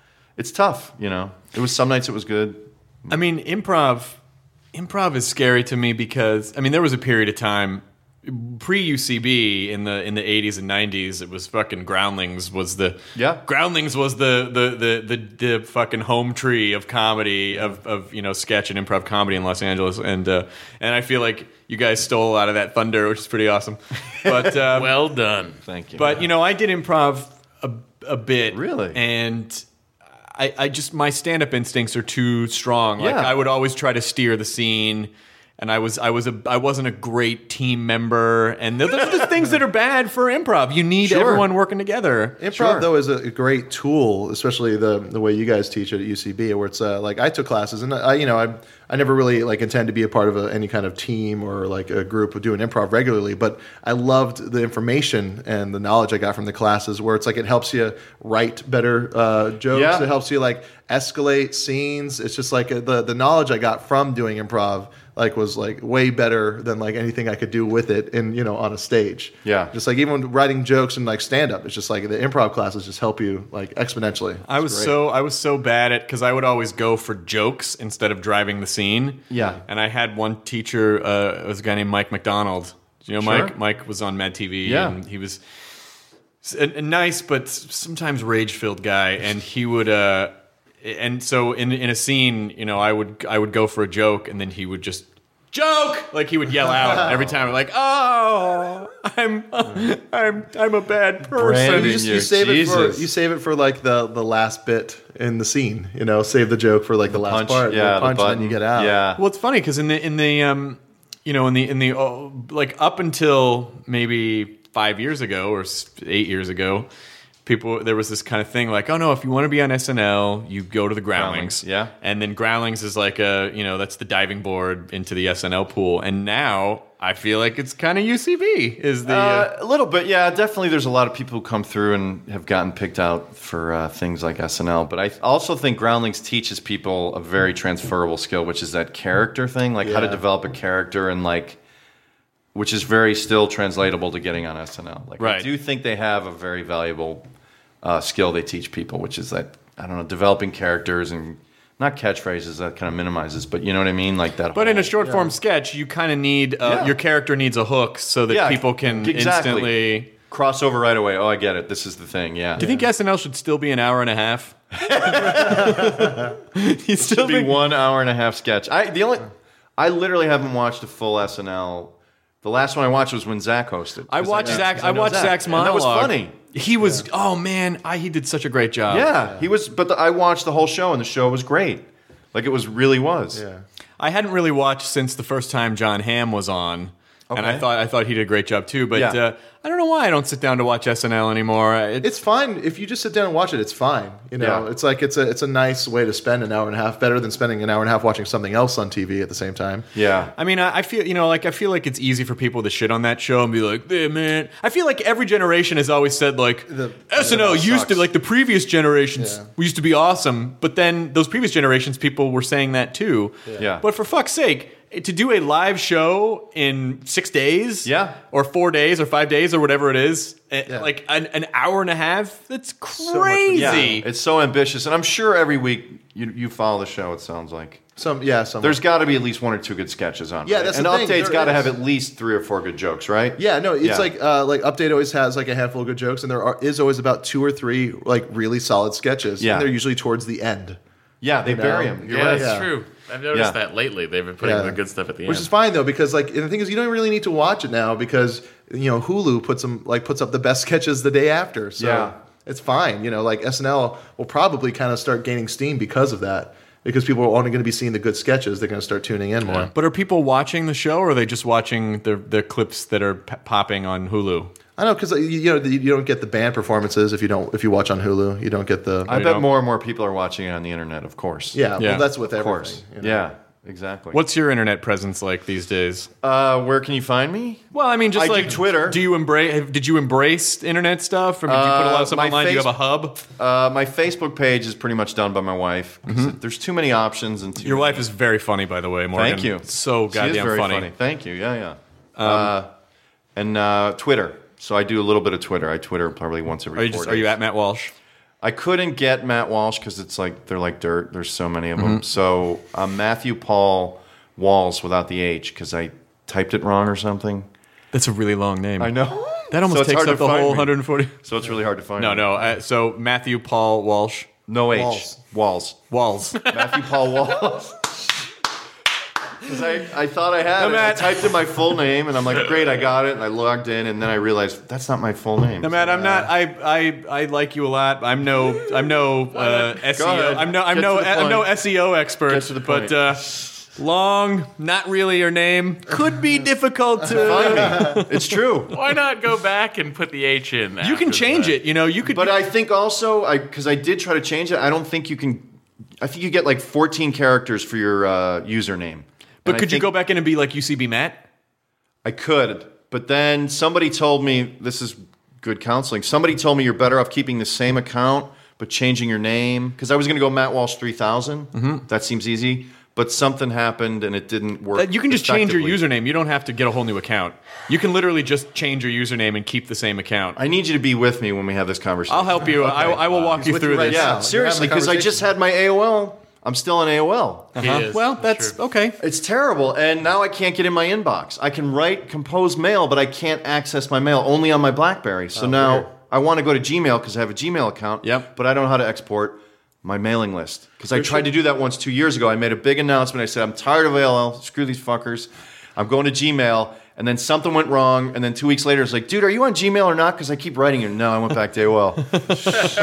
it's tough. You know, it was some nights it was good. I mean, improv, improv is scary to me because I mean, there was a period of time pre U C B in the in the eighties and nineties. It was fucking Groundlings was the yeah Groundlings was the the the the, the fucking home tree of comedy of of you know sketch and improv comedy in Los Angeles, and uh, and I feel like you guys stole a lot of that thunder, which is pretty awesome. But uh, well done, thank you. But you know, I did improv a a bit, really, and. I, I just my stand-up instincts are too strong. Like yeah. I would always try to steer the scene, and I was I was a I wasn't a great team member. And those are just things that are bad for improv. You need Sure. everyone working together. Improv Sure. though is a great tool, especially the the way you guys teach it at U C B, where it's uh, like I took classes and I you know I I never really like intend to be a part of a, any kind of team or like a group of doing improv regularly, but I loved the information and the knowledge I got from the classes, where it's like it helps you write better uh, jokes. Yeah. It helps you like escalate scenes. It's just like the the knowledge I got from doing improv like was like way better than like anything I could do with it in you know on a stage. Yeah, just like even when writing jokes and like stand up, it's just like the improv classes just help you like exponentially. It's I was great. so I was so bad at because I would always go for jokes instead of driving the scene. Yeah, and I had one teacher. Uh, it was a guy named Mike McDonald. Do you know Sure. Mike? Mike was on Mad T V. Yeah, and he was a, a nice but sometimes rage-filled guy, and he would. Uh, and so in in a scene, you know, I would I would go for a joke, and then he would just. Joke! Like he would yell out every time, like, "Oh, I'm, I'm, I'm a bad person." Brandon, You, just, you save Jesus. it for you save it for like the, the last bit in the scene. You know, save the joke for like the, last punch, part. yeah, the punch, the and then you get out. Yeah. Well, it's funny because in the in the um, you know, in the in the oh, like up until maybe five years ago or s- eight years ago, people there was this kind of thing like, oh no, if you want to be on S N L, you go to the Groundlings. Groundlings, yeah. And then Groundlings is like a you know that's the diving board into the S N L pool, and now I feel like it's kind of U C B is the. Uh, Uh, a little bit, yeah. Definitely, there's a lot of people who come through and have gotten picked out for uh, things like S N L. But I also think Groundlings teaches people a very transferable skill, which is that character thing, like how to Yeah. develop a character, and like, which is very still translatable to getting on S N L. Like, I Right. do think they have a very valuable uh, skill they teach people, which is that I don't know, developing characters and. Not catchphrases, that kind of minimizes, but you know what I mean, like that. but in a whole- short form sketch, you kind of need uh, Yeah. your character needs a hook so that Yeah, people can exactly. instantly crossover right away. Oh, I get it. This is the thing. Yeah. Do you think S N L should still be an hour and a half? It should be one hour and a half sketch. I the only I literally haven't watched a full S N L. The last one I watched was when Zach hosted. I 'Cause watched know- Zach. 'cause I know watched Zach. Zach's And monologue. that was funny. He was. Oh man, I, he did such a great job. Yeah, he was. But the, I watched the whole show, and the show was great. Like it was really was. Yeah. I hadn't really watched since the first time John Hamm was on, and I Okay. thought I thought he did a great job too. But Yeah. uh, I don't know why I don't sit down to watch S N L anymore. It's, It's fine if you just sit down and watch it. It's fine. You know, Yeah. it's like it's a it's a nice way to spend an hour and a half, better than spending an hour and a half watching something else on T V at the same time. Yeah. I mean, I, I feel you know, like I feel like it's easy for people to shit on that show and be like, "Eh, man." I feel like every generation has always said like The- S N L yeah, it used to sucks. like the previous generations Yeah. used to be awesome, but then those previous generations people were saying that too. Yeah. But for fuck's sake, to do a live show in six days, Yeah. or four days, or five days, or whatever it is, eh, Yeah. like an, an hour and a half, that's much- crazy. Yeah. It's so ambitious, and I'm sure every week you you follow the show. It sounds like Some yeah, some there's got to be at least one or two good sketches on. Yeah, right? that's and the thing, updates there got to is. have at least three or four good jokes, right? Yeah, no, it's Yeah. like uh, like Update always has like a handful of good jokes, and there are, is always about two or three like really solid sketches. Yeah. and they're usually towards the end, Yeah, they You know? bury them. You're yeah, right. that's Yeah. true. I've noticed Yeah. that lately. They've been putting Yeah. the good stuff at the which end. is fine though because like and the thing is you don't really need to watch it now because you know Hulu puts them like puts up the best sketches the day after, so Yeah. it's fine. You know, like S N L will probably kind of start gaining steam because of that. Because people are only going to be seeing the good sketches, they're going to start tuning in more. But are people watching the show, or are they just watching the the clips that are p- popping on Hulu? I know because you you know you don't get the band performances if you don't if you watch on Hulu. You don't get the I You bet know? more and more people are watching it on the internet, of course. yeah, Yeah. Well, that's with of everything. course. you know. Yeah, exactly. What's your internet presence like these days? Uh, where can you find me? Well, I mean, just I do like Twitter. Do you embrace? Did you embrace internet stuff, or did you put a lot of stuff Uh, my online? Do you have a face- hub? Uh, my Facebook page is pretty much done by my wife. 'Cause There's too many options and too Mm-hmm. Your wife is very funny, by the way, Morgan. Thank you. So She is goddamn very funny. Thank you. Yeah, yeah. uh, and uh, Twitter. So I do a little bit of Twitter. I Twitter probably once every Are you four just, days. are you at Matt Walsh? I couldn't get Matt Walsh because it's like they're like dirt. There's so many of them. Mm-hmm. So I'm Matthew Paul Walls without the H because I typed it wrong or something. That's a really long name. I know. That almost So it's takes hard up to the find whole me. one hundred forty. So it's really hard to find. No, me. no. Uh, so Matthew Paul Walsh. No H. Walls. Walls. Walls. Matthew Paul Walls. Because I, I thought I had No, it. Matt. I typed in my full name, and I'm like, great, I got it. And I logged in, and then I realized that's not my full name. No, Matt, I'm not. I, I, I like you a lot. I'm no. I'm no uh, S E O. ahead. I'm no. I'm Get no. to the I'm no point. S E O expert. Get to the but point. uh, long, not really your name. Could be difficult to. Find me. It's true. Why not go back and put the H in? You can change it. You know, you could. But I think also, I because I did try to change it, I don't think you can. I think you get like fourteen characters for your uh, username. But And I could you think go back in and be like U C B Matt? I could, but then somebody told me, this is good counseling, somebody told me you're better off keeping the same account, but changing your name. Because I was going to go Matt Walsh three thousand. Mm-hmm. That seems easy. But something happened and it didn't work. That you can just change your effectively. username. You don't have to get a whole new account. You can literally just change your username and keep the same account. I need you to be with me when we have this conversation. I'll help you. I, I will walk He's you with through you right this. now. Yeah, You're seriously, having a because I just had my A O L. I'm still on A O L. He is, Well, for that's sure. okay. It's terrible, and now I can't get in my inbox. I can write, compose mail, but I can't access my mail only on my BlackBerry. So now weird. I want to go to Gmail because I have a Gmail account. Yep. But I don't know how to export my mailing list because I tried to do that once two years ago. I made a big announcement. I said I'm tired of A O L. Screw these fuckers. I'm going to Gmail. And then something went wrong. And then two weeks later, it's like, dude, are you on Gmail or not? Because I keep writing it. No, I went back to A O L.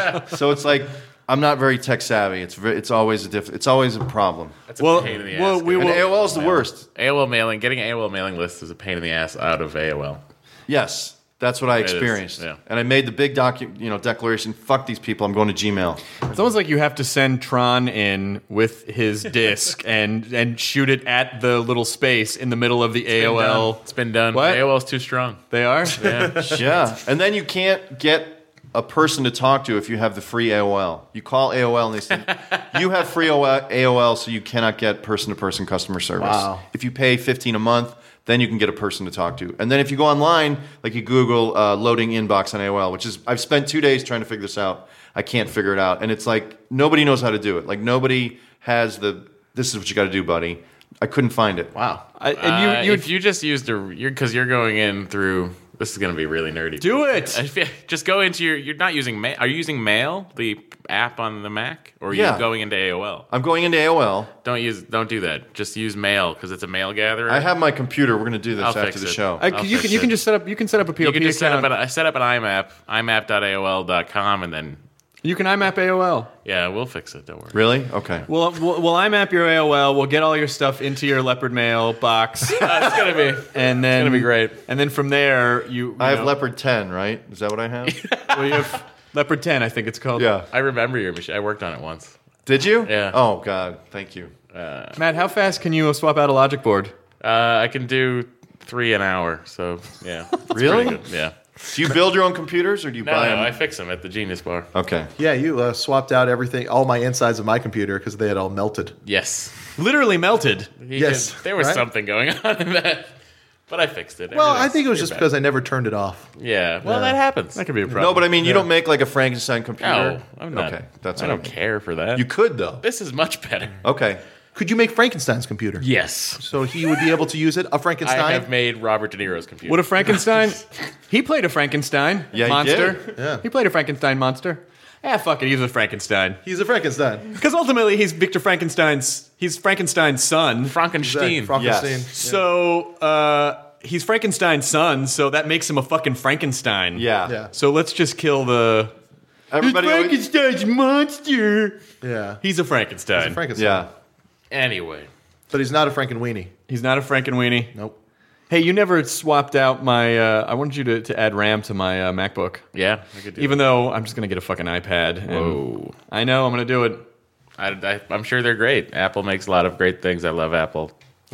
So it's like, I'm not very tech savvy. It's very, it's always a diff- It's always a problem. That's a Well, pain in the well, ass. we getting And will- A O L is the worst. A O L mailing, getting an A O L mailing list is a pain in the ass out of A O L. Yes, that's what I is, experienced. yeah. And I made the big docu- you know, declaration. Fuck these people. I'm going to Gmail. It's almost like you have to send Tron in with his disc and and shoot it at the little space in the middle of the A O L. It's been done. What? A O L's too strong. They are? Yeah. Yeah, and then you can't get a person to talk to if you have the free A O L. You call A O L and they say, you have free A O L, so you cannot get person-to-person customer service. Wow. If you pay fifteen a month, then you can get a person to talk to. And then if you go online, like you Google uh, loading inbox on A O L, which is, I've spent two days trying to figure this out. I can't figure it out. And it's like, nobody knows how to do it. Like, nobody has the, this is what you got to do, buddy. I couldn't find it. Wow. I, and Uh, you, you if you just used a, you're because you're going in through. This is going to be really nerdy. do it. I feel- Just go into your. You're not using. Ma- Are you using Mail, the app on the Mac, or are Yeah. you going into A O L? I'm going into A O L. Don't use. Don't do that. Just use Mail because it's a mail gatherer. I have my computer. We're going to do this I'll after fix the it. show. I, I'll you fix can you can it. just set up you can set up a P O You P can just set up account. an. I set up an I M A P, I M A P dot A O L dot com, and then You can I M A P A O L. yeah, we'll fix it. Don't worry. Really? Okay. Well, we'll, we'll I M A P your A O L. We'll get all your stuff into your Leopard Mail box, Uh, it's gonna be. and then gonna be great. And then from there, you, you I have know, Leopard ten, right? Is that what I have? well, you have Leopard ten, I think it's called. Yeah. I remember your machine. I worked on it once. Did you? Yeah. Oh, God. Thank you. Matt, how fast can you swap out a Logic board? Uh, I can do three an hour. So yeah, it's Really? pretty good. Yeah. Do you build your own computers or do you No, buy no, them? I fix them at the Genius Bar. Okay. Yeah, you uh, swapped out everything, all my insides of my computer because they had all melted. Yes. Literally melted. He Yes, did- there was right? something going on in that, but I fixed it. Well, I Everything's- think it was you're just back. because I never turned it off. Yeah. Well, Yeah. that happens. That could be a problem. No, but I mean, you don't make like a Frankenstein computer. No, I'm not. Okay, that's I what don't care for that. You could though. This is much better. Okay. Could you make Frankenstein's computer? Yes. So he would be able to use it? A I Frankenstein? have made Robert De Niro's computer. Would a Frankenstein? He played a Frankenstein Yeah, he monster. did. Yeah. He played a Frankenstein monster. Ah, fuck it. He's a Frankenstein. He's a Frankenstein. Because ultimately, he's Victor Frankenstein's. He's Frankenstein's son. Frankenstein. Frankenstein. Yes. So uh, he's Frankenstein's son. So that makes him a fucking Frankenstein. Yeah. Yeah. So let's just kill the. Everybody. always- Frankenstein's monster. Yeah. He's a Frankenstein. He's a Frankenstein. yeah. Anyway. But he's not a Frankenweenie. He's not a Frankenweenie. Nope. Hey, you never swapped out my. Uh, I wanted you to, to add RAM to my uh, MacBook. Yeah, I could do Even though I'm just gonna get a fucking iPad. and Whoa. I know I'm gonna do it. I, I, I'm sure they're great. Apple makes a lot of great things. I love Apple.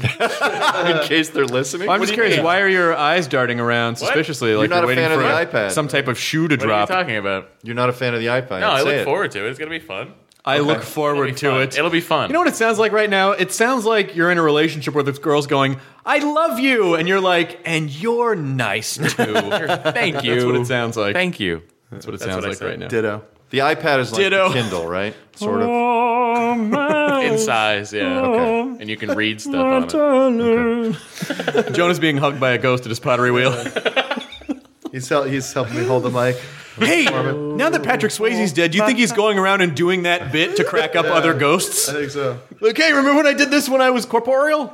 In case they're listening. Well, I'm What just do you curious. mean? Why are your eyes darting around suspiciously? Like not a waiting fan of for the a- iPad. some type of shoe to What drop. are you talking about? You're not a fan of the iPad. No, I Say look it. forward to it. It's going to be fun. I look It'll forward be to fun. it. It'll be fun. You know what it sounds like right now? It sounds like you're in a relationship where this girl's going, "I love you," and you're like, "And you're nice too." Thank you. That's what it sounds like. Thank you. That's what it That's sounds what I like said. right now. Ditto. The iPad is like Ditto. the Kindle, right? Sort of. In size, yeah. Okay. And you can read stuff on it. Okay. Jonah's being hugged by a ghost at his pottery wheel. He's hel- he's helping me hold the mic. Hey, now that Patrick Swayze's dead, do you think he's going around and doing that bit to crack up other ghosts? I think so. Like, hey, remember when I did this when I was corporeal?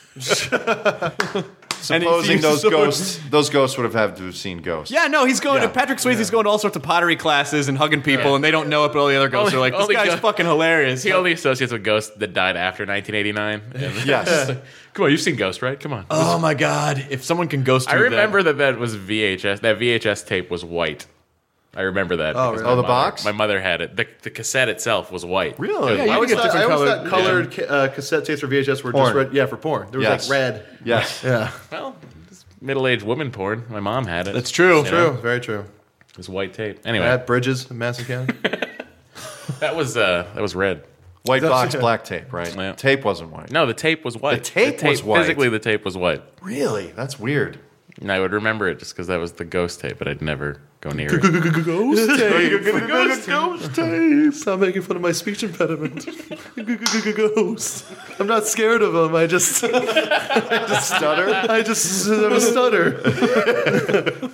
Supposing he's those so- ghosts, those ghosts would have had to have seen ghosts. Yeah, no, he's going Yeah. to Patrick Swayze's going to all sorts of pottery classes and hugging people, Yeah. and they don't know it, but all the other ghosts Only- are like, this only guy's go- fucking hilarious. He only associates with ghosts that died after nineteen eighty-nine. Yes. Come on, you've seen Ghost, right? Come on. Oh my god, if someone can ghost I you remember that that was V H S. That V H S tape was white. I remember that. Oh, because really? my Oh, the mother- box? My mother had it. The, the cassette itself was white. Really? It was Yeah, I you always get thought, different I always colored- thought colored ca- uh, cassette tapes for V H S were Porn. just red. Yeah, for porn. There was Yes. like red. Yes. Yeah, Well, it's middle-aged woman porn. My mom had it. That's true. Yeah. true. Very true. It was white tape. Anyway, At Bridges in Madison County. that was uh, that was red. White That's- box, black tape, right? Yeah. Tape wasn't white. No, the tape was white. The tape was white? Physically, the tape was white. Really? That's weird. And I would remember it just because that was the ghost tape, but I'd never go near it. Ghost tape. Ghost, ghost tape. Stop making fun of my speech impediment. Ghost. I'm not scared of them. I just, I just stutter. I just have a stutter.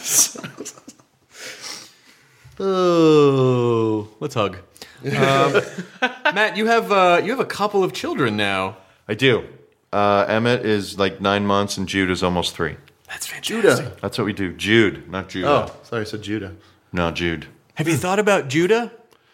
Oh, let's hug. Um, Matt, you have uh, you have a couple of children now. I do. Uh, Emmett is like nine months and Jude is almost three. That's fantastic. Judah. That's what we do. Jude, not Judah. Oh, sorry, I said Judah. No, Jude. Have you thought about Judah?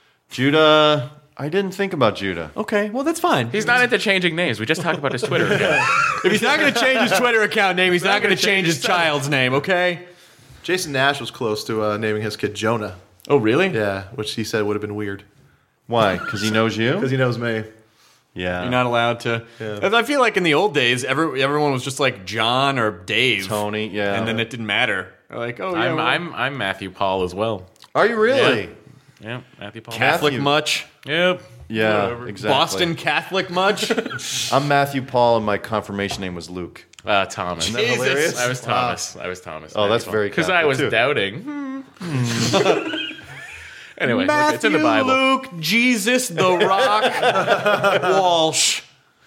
Judah, I didn't think about Judah. Okay, well that's fine. He's not into changing names. We just talked about his Twitter account. If he's not going to change his Twitter account name, he's not going to change his child's name. Okay. Jason Nash was close to uh, naming his kid Jonah. Oh, really? Yeah, which he said would have been weird Why? Because he knows you? because he knows me. Yeah. You're not allowed to. Yeah. I feel like in the old days, every, everyone was just like John or Dave. Tony, yeah. And then it didn't matter. They're like, oh, yeah. I'm, well, I'm I'm Matthew Paul as well. Are you really? Yeah, Matthew Paul. Catholic Matthew. much? Yep. Yeah, Whatever. exactly. Boston Catholic much? I'm Matthew Paul and my confirmation name was Luke. Uh, Thomas. Isn't that Jesus. hilarious? I was Thomas. I was Thomas. Oh, that's very because I Catholic, was too. doubting. Hmm. Anyway, look, Matthew, it's in the Bible. Luke, Jesus, the Rock, Walsh.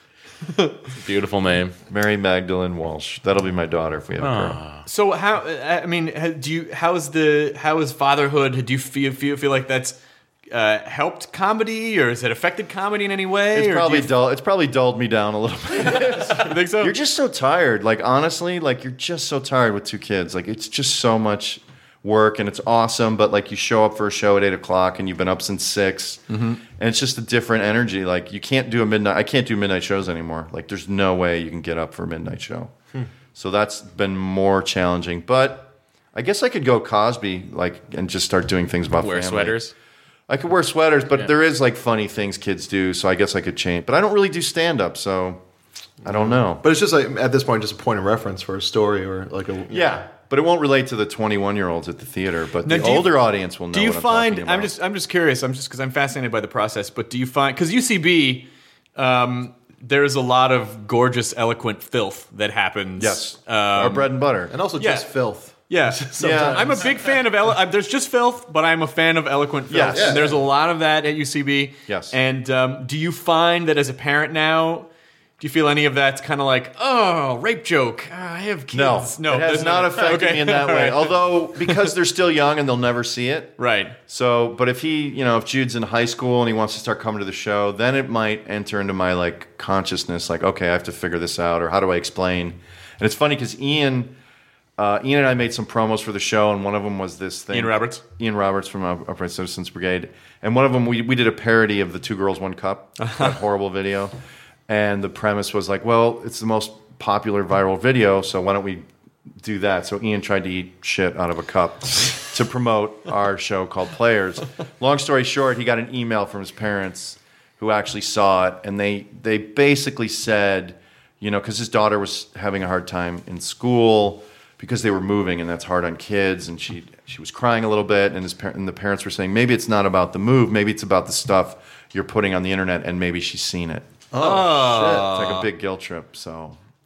Beautiful name. Mary Magdalene Walsh. That'll be my daughter if we have a girl. So how? I mean, ha- do you? How is the? How is fatherhood? Do you feel feel feel like that's uh, helped comedy, or has it affected comedy in any way? It's or do probably you, dull. It's probably dulled me down a little bit. you think so? You're just so tired. Like honestly, like you're just so tired with two kids. Like it's just so much work and it's awesome. But like you show up for a show at eight o'clock and you've been up since six, Mm-hmm. and it's just a different energy. Like you can't do a midnight. I can't do midnight shows anymore. Like there's no way you can get up for a midnight show. Hmm. So that's been more challenging. But I guess I could go Cosby like and just start doing things about Wear family. sweaters. I could wear sweaters, but Yeah. there is like funny things kids do, so I guess I could change. But I don't really do stand up, so I don't know. But it's just like at this point, just a point of reference for a story or like a Yeah, but it won't relate to the twenty-one year olds at the theater. But Now, the do you- older audience will know. Do you what I'm find? talking I'm about. just. I'm just curious. I'm just because I'm fascinated by the process. But do you find? Because U C B, um, there's a lot of gorgeous, eloquent filth that happens. yes, Um, our bread and butter. and also Yeah. just filth. Yeah. Yeah. I'm a big fan of elo- uh, there's just filth, but I'm a fan of eloquent filth. Yes. And there's a lot of that at U C B. Yes. And um, do you find that as a parent now, do you feel any of that's kind of like, oh, rape joke? Ah, I have kids. No, it has there's not no- affected okay. me in that All way. right. Although because they're still young and they'll never see it. Right. So, but if he, you know, if Jude's in high school and he wants to start coming to the show, then it might enter into my like consciousness, like, okay, I have to figure this out, or how do I explain? And it's funny because Ian, uh, Ian and I made some promos for the show, and one of them was this thing. Ian Roberts? Ian Roberts from Up- Upright Citizens Brigade, and one of them we we did a parody of the Two Girls One Cup, that horrible video, and the premise was like, well, it's the most popular viral video, so why don't we do that? So Ian tried to eat shit out of a cup to promote our show called Players. Long story short, he got an email from his parents who actually saw it, and they they basically said, you know, because his daughter was having a hard time in school because they were moving, and that's hard on kids, and she she was crying a little bit, and his par- and the parents were saying, maybe it's not about the move, maybe it's about the stuff you're putting on the internet, and maybe she's seen it. Oh, It's like a big guilt trip. So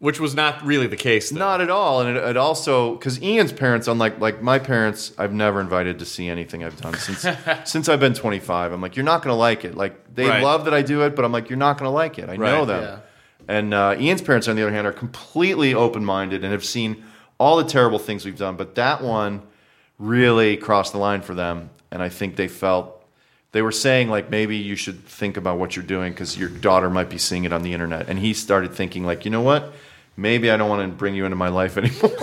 which was not really the case. Though. Not at all, and it, it also because Ian's parents, unlike like my parents, I've never invited to see anything I've done since since I've been twenty-five. I'm like, you're not going to like it. Like they Right. love that I do it, but I'm like, you're not going to like it. I Right. know them. Yeah. And uh, Ian's parents, on the other hand, are completely open-minded and have seen all the terrible things we've done. But that one really crossed the line for them, and I think they felt. They were saying, like, maybe you should think about what you're doing because your daughter might be seeing it on the internet. And he started thinking, like, you know what? Maybe I don't want to bring you into my life anymore.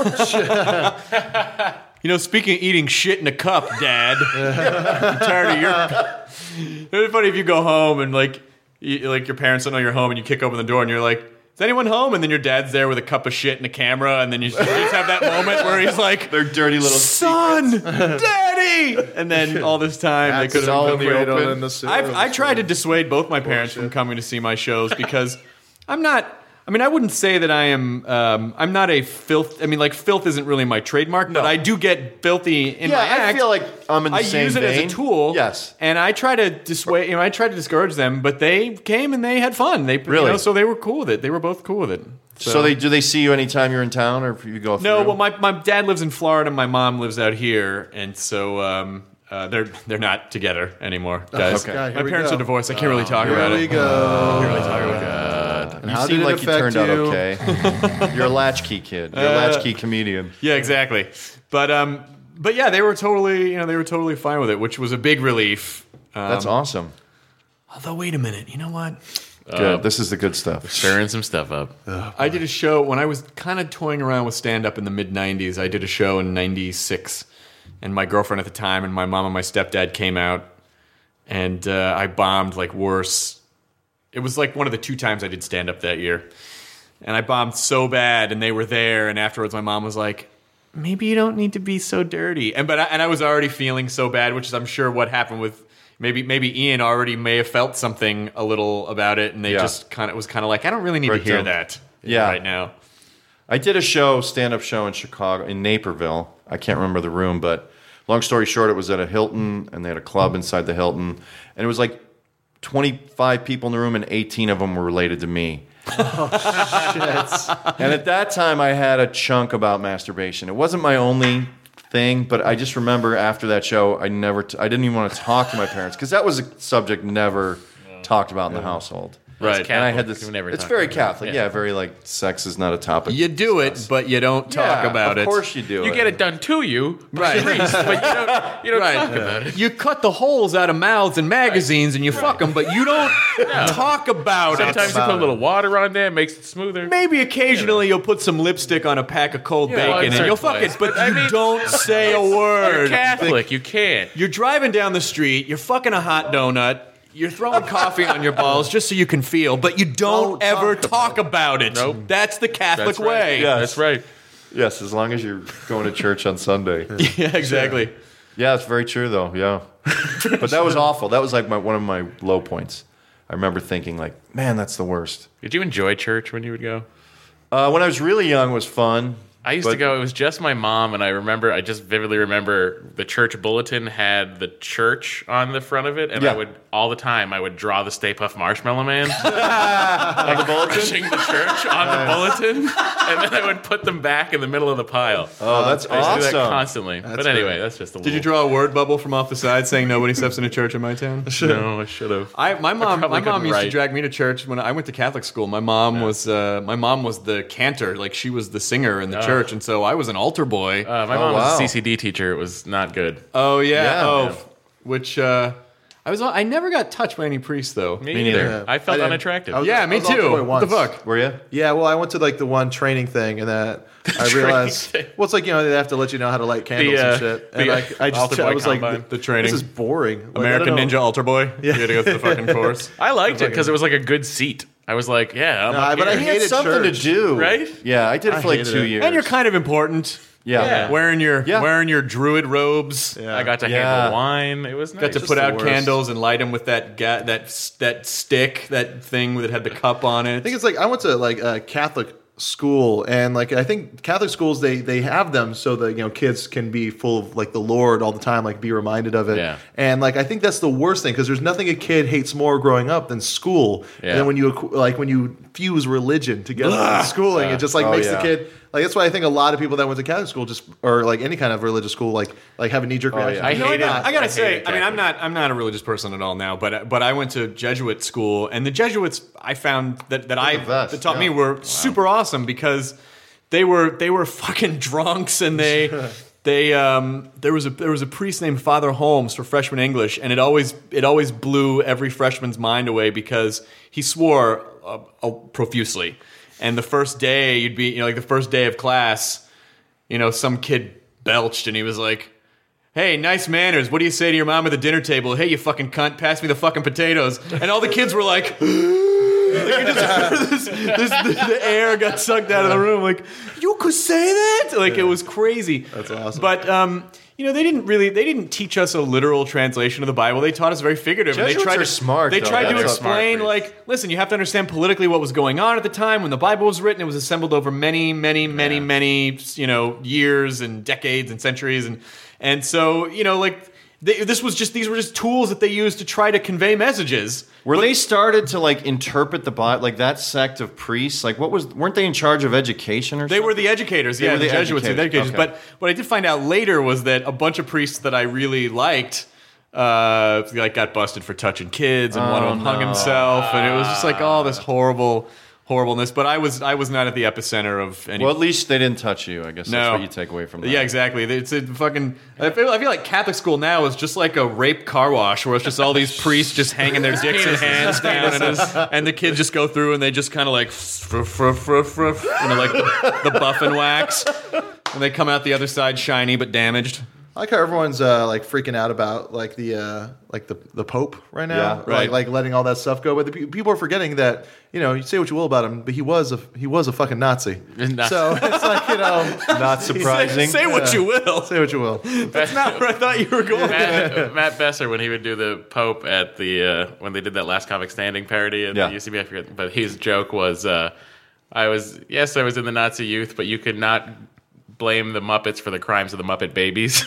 You know, speaking of eating shit in a cup, Dad, I'm tired of your... It'd be funny if you go home and, like, you, like your parents don't know you're home and you kick open the door and you're like, is anyone home? And then your dad's there with a cup of shit and a camera and then you just, you just have that moment where he's like, Their dirty little son, Daddy! And then all this time they That's could have all been in the cradled. open in the sewer. I've, I tried to dissuade both my parents from coming to see my shows because I'm not... I mean, I wouldn't say that I am. Um, I'm not a filth. I mean, like filth isn't really my trademark, but I do get filthy in Yeah, my I act. feel like I'm in the I same use it vein. as a tool. Yes. and I try to dissuade. You know, I tried to discourage them, but they came and they had fun. They Really? you know, so they were cool with it. They were both cool with it. So, they do they see you anytime you're in town, or if you go? No, through? well, my my dad lives in Florida, my mom lives out here, and so. Um, uh, they're they're not together anymore, guys. Okay. God, here My we parents go. are divorced. I can't really talk Here about we it. go. Can't really talk about it. And you how seem did it like you affect turned out you? okay. You're a latchkey kid. You're a latchkey comedian. Yeah, exactly. But um, but yeah, they were totally, you know, they were totally fine with it, which was a big relief. Um, That's awesome. Although, wait a minute, you know what? Good. This is the good stuff. Stirring some stuff up. I did a show when I was kind of toying around with stand up in the mid nineties. I did a show in ninety-six, and my girlfriend at the time and my mom and my stepdad came out, and uh, I bombed like worse. It was like one of the two times I did stand up that year. And I bombed so bad, and they were there, and afterwards my mom was like, maybe you don't need to be so dirty. And but I, and I was already feeling so bad, which is I'm sure what happened with maybe maybe Ian already may have felt something a little about it, and they Yeah. just kind of was kind of like, I don't really need Right to hear down. that Yeah. right now. I did a show, stand-up show in Chicago, in Naperville. I can't remember the room, but long story short, it was at a Hilton, and they had a club inside the Hilton, and it was like twenty-five people in the room, and eighteen of them were related to me. And at that time, I had a chunk about masturbation. It wasn't my only thing, but I just remember after that show, I never, t- I didn't even want to talk to my parents because that was a subject never talked about in the household. Right. It's And I Catholic. had this. We never It's talk very about it. Catholic, yeah. Very like sex is not a topic. You do it, but you don't talk Yeah, about of it. Of course you do. You get it done to you, Right. but you don't, you don't Right. talk about it. You cut the holes out of mouths and magazines and you fuck them, but you don't talk about Sometimes it. you put a little water on there, it makes it smoother. Maybe occasionally you'll put some lipstick on a pack of cold well, bacon in and you'll certain fuck ways. it, but But I you mean- don't say a You're word. Catholic, you can't. You're driving down the street, you're fucking a hot donut, you're throwing coffee on your balls just so you can feel, but you don't, Don't ever talk talk about it. Nope. That's the Catholic That's right. way. Yeah. That's right. Yes, as long as you're going to church on Sunday. Yeah, exactly. Yeah, it's very true though. Yeah, but that was awful. That was like my, one of my low points. I remember thinking like, man, that's the worst. Did you enjoy church when you would go? Uh, when I was really young, it was fun. I used But- to go. It was just my mom, and I remember. I just vividly remember the church bulletin had the church on the front of it, and Yeah. I would all the time. I would draw the Stay Puft Marshmallow Man on the bulletin, the church on the bulletin, and then I would put them back in the middle of the pile. Oh, that's I used to do that awesome. constantly. but anyway, that's just a Did you little- draw a word bubble from off the side saying nobody steps in a church in my town? No, I should have. I my mom probably my mom couldn't used to write. drag me to church when I went to Catholic school. My mom was uh, my mom was the cantor, like she was the singer in the church, and so I was an altar boy. Uh, my Oh, mom was wow. a C C D teacher. It was not good. oh yeah, Yeah. oh, Yeah. which uh, I was I never got touched by any priest though. Me, Me neither. neither. I felt I didn't. unattractive. I was- Yeah, me I was altar too. boy What the once. fuck? Were you? Yeah, well, I went to like the one training thing, and that I realized. thing. Well, it's like you know they have to let you know how to light candles uh, and shit. And the, like, I altar just I boy was like, combine. The training. this is boring. Like, I American don't know. Ninja Altar Boy. Yeah. You had to go through the fucking course. I liked it because it was like a good seat. I was like, yeah, I'm No, up but I here. He had hated something church. to do, Right? Yeah, I did it I for like hated two it. years. And you're kind of important. yeah. Yeah. Wearing your Yeah. wearing your druid robes. Yeah. I got to Yeah. handle wine. It was nice. Got to Just put the out worst. candles and light them with that ga- that that stick, that thing that had the cup on it. I think it's like I went to like a Catholic school, and like I think Catholic schools they they have them so that you know kids can be full of like the Lord all the time, like be reminded of it. Yeah. And like I think that's the worst thing because there's nothing a kid hates more growing up than school. Yeah. And then when you like when you fuse religion together with schooling, Yeah. it just like Oh, makes yeah. the kid like that's why I think a lot of people that went to Catholic school just or like any kind of religious school like like have a knee jerk reaction. I You know, I hate gotta, it. I gotta I say, hate I mean, I'm Catholic. not, I'm not a religious person at all now, but but I went to Jesuit school, and the Jesuits I found that that I the best, that taught yeah. me were super awesome because they were they were fucking drunks, and they they um there was a there was a priest named Father Holmes for freshman English, and it always it always blew every freshman's mind away because he swore uh, uh, profusely. And the first day, you'd be, you know, like the first day of class, you know, some kid belched and he was like, hey, nice manners. What do you say to your mom at the dinner table? Hey, you fucking cunt, pass me the fucking potatoes. And all the kids were like, like you just, this, this, the, the air got sucked out of the room. Like, you could say that? Like, it was crazy. That's awesome. But, um, you know, they didn't really, they didn't teach us a literal translation of the Bible. They taught us very figurative. and they Jesuits tried are to, smart, They though. tried Yeah, to they're explain, smart like, listen, you have to understand politically what was going on at the time when the Bible was written. It was assembled over many, many, many, many, you know, years and decades and centuries, and and so you know, like they, this was just these were just tools that they used to try to convey messages. Were they started to like interpret the Bible, like that sect of priests? Like, what was? Weren't they in charge of education or? They something? were the educators, They yeah, were the, the Jesuits, were the educators, educators. okay. But what I did find out later was that a bunch of priests that I really liked. Uh, like got busted for touching kids, and one of them hung himself, and it was just like all this horrible, horribleness. But I was, I was not at the epicenter of any. Well, at least they didn't touch you. I guess that's No. what you take away from that. Yeah, exactly. It's a fucking. I feel, I feel like Catholic school now is just like a rape car wash, where it's just all these priests just hanging their dicks and hands down, and, it's- and the kids just go through and they just kind of like, fruff, fruff, fruff, fruff, you know, like the, the buff and wax, and they come out the other side shiny but damaged. I like how everyone's uh, like freaking out about like the uh, like the the Pope right now, Yeah, like right. like letting all that stuff go. But the, pe- people are forgetting that you know you say what you will about him, but he was a he was a fucking Nazi. Nazi. So it's like you know, Not surprising. Say what you will. say what you will. That's not where I thought you were going. Matt, Matt Besser, when he would do the Pope at the uh, when they did that Last Comic Standing parody at Yeah. the U C B, I forget, but his joke was, uh, "I was yes, I was in the Nazi youth, but you could not blame the Muppets for the crimes of the Muppet Babies."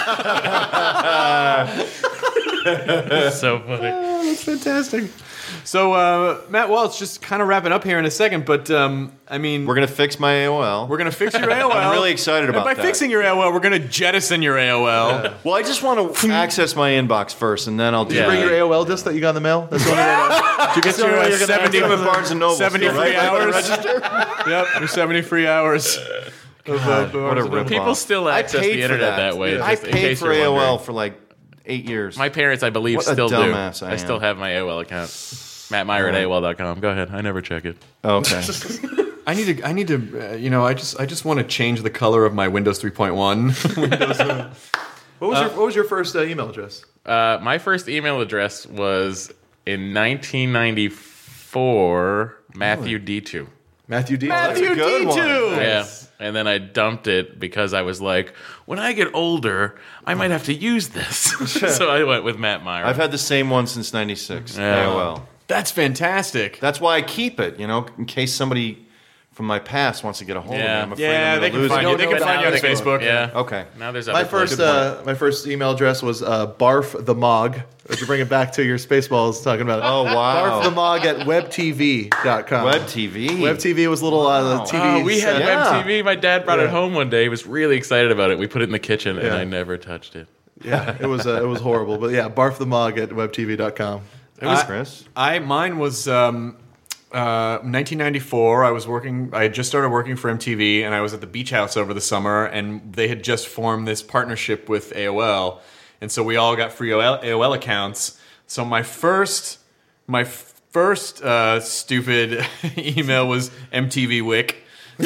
So funny. That's fantastic. So, uh, Matt Welch, just kind of wrapping up here in a second, but um, I mean, We're gonna fix my A O L. We're going to fix your A O L. I'm really excited And about by that. fixing your A O L, we're going to jettison your A O L. Well, I just want to access my inbox first, and then I'll do Did you Yeah. bring your A O L disc that you got in the mail? That's the only way to- Did you get the only your way uh, you're gonna seventy, I'm at Barnes and Noble still, seventy free right? hours? Yep, your seventy free hours. of, uh, what a rip People still I access paid the for internet that. that, way. I just in paid case for you're A O L wondering. for like eight years. My parents, I believe, What a still do. dumbass I I still am. have my A O L account. Matt Meyer at A O L dot com. Go ahead. I never check it. okay. I need to, I need to, uh, you know, I just, I just want to change the color of my Windows three point one. Windows. Uh, What was your What was your first uh, email address? Uh, my first email address was in nineteen ninety-four, Matthew D two. Matthew D. That's a good one. Yeah. And then I dumped it because I was like, when I get older, I might have to use this. So I went with Matt Meyer. I've had the same one since ninety-six. Yeah. A O L. That's fantastic. That's why I keep it, you know, in case somebody from my past wants to get a hold Yeah. of me. I'm afraid Yeah, I'm they gonna can lose find it. you. They can But find you on now there's- Facebook. Yeah. Okay. Now there's My other first places. uh, my first email address was uh, barf the mog. If you bring it back to your Spaceballs talking about it. Oh, wow. Barf the mog at web t v dot com. Web T V. Web T V was a little uh, Wow. T V. Oh, we had set. Yeah. Web T V. My dad brought Yeah. it home one day. He was really excited about it. We put it in the kitchen, and Yeah. I never touched it. Yeah, it was uh, it was horrible. But yeah, barf the mog at web t v dot com. It was I- Chris. I mine was um, uh, nineteen ninety-four. I was working. I had just started working for M T V, and I was at the Beach House over the summer, and they had just formed this partnership with A O L, and so we all got free A O L accounts. So my first, my first uh, stupid email was M T V Wick.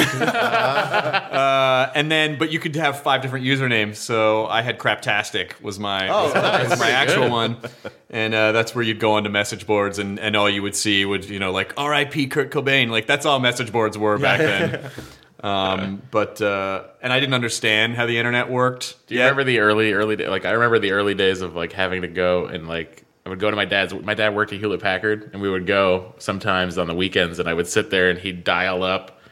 uh, and then, but you could have five different usernames. So I had Craptastic was my Oh, was, was my actual good. one, and uh, that's where you'd go onto message boards, and, and all you would see would you know like R I P Kurt Cobain, like that's all message boards were back then. Um, but uh, and I didn't understand how the internet worked. Do you remember the early, early day? Like I remember the early days of like having to go and like I would go to my dad's. My dad worked at Hewlett Packard, and we would go sometimes on the weekends, and I would sit there, and he'd dial up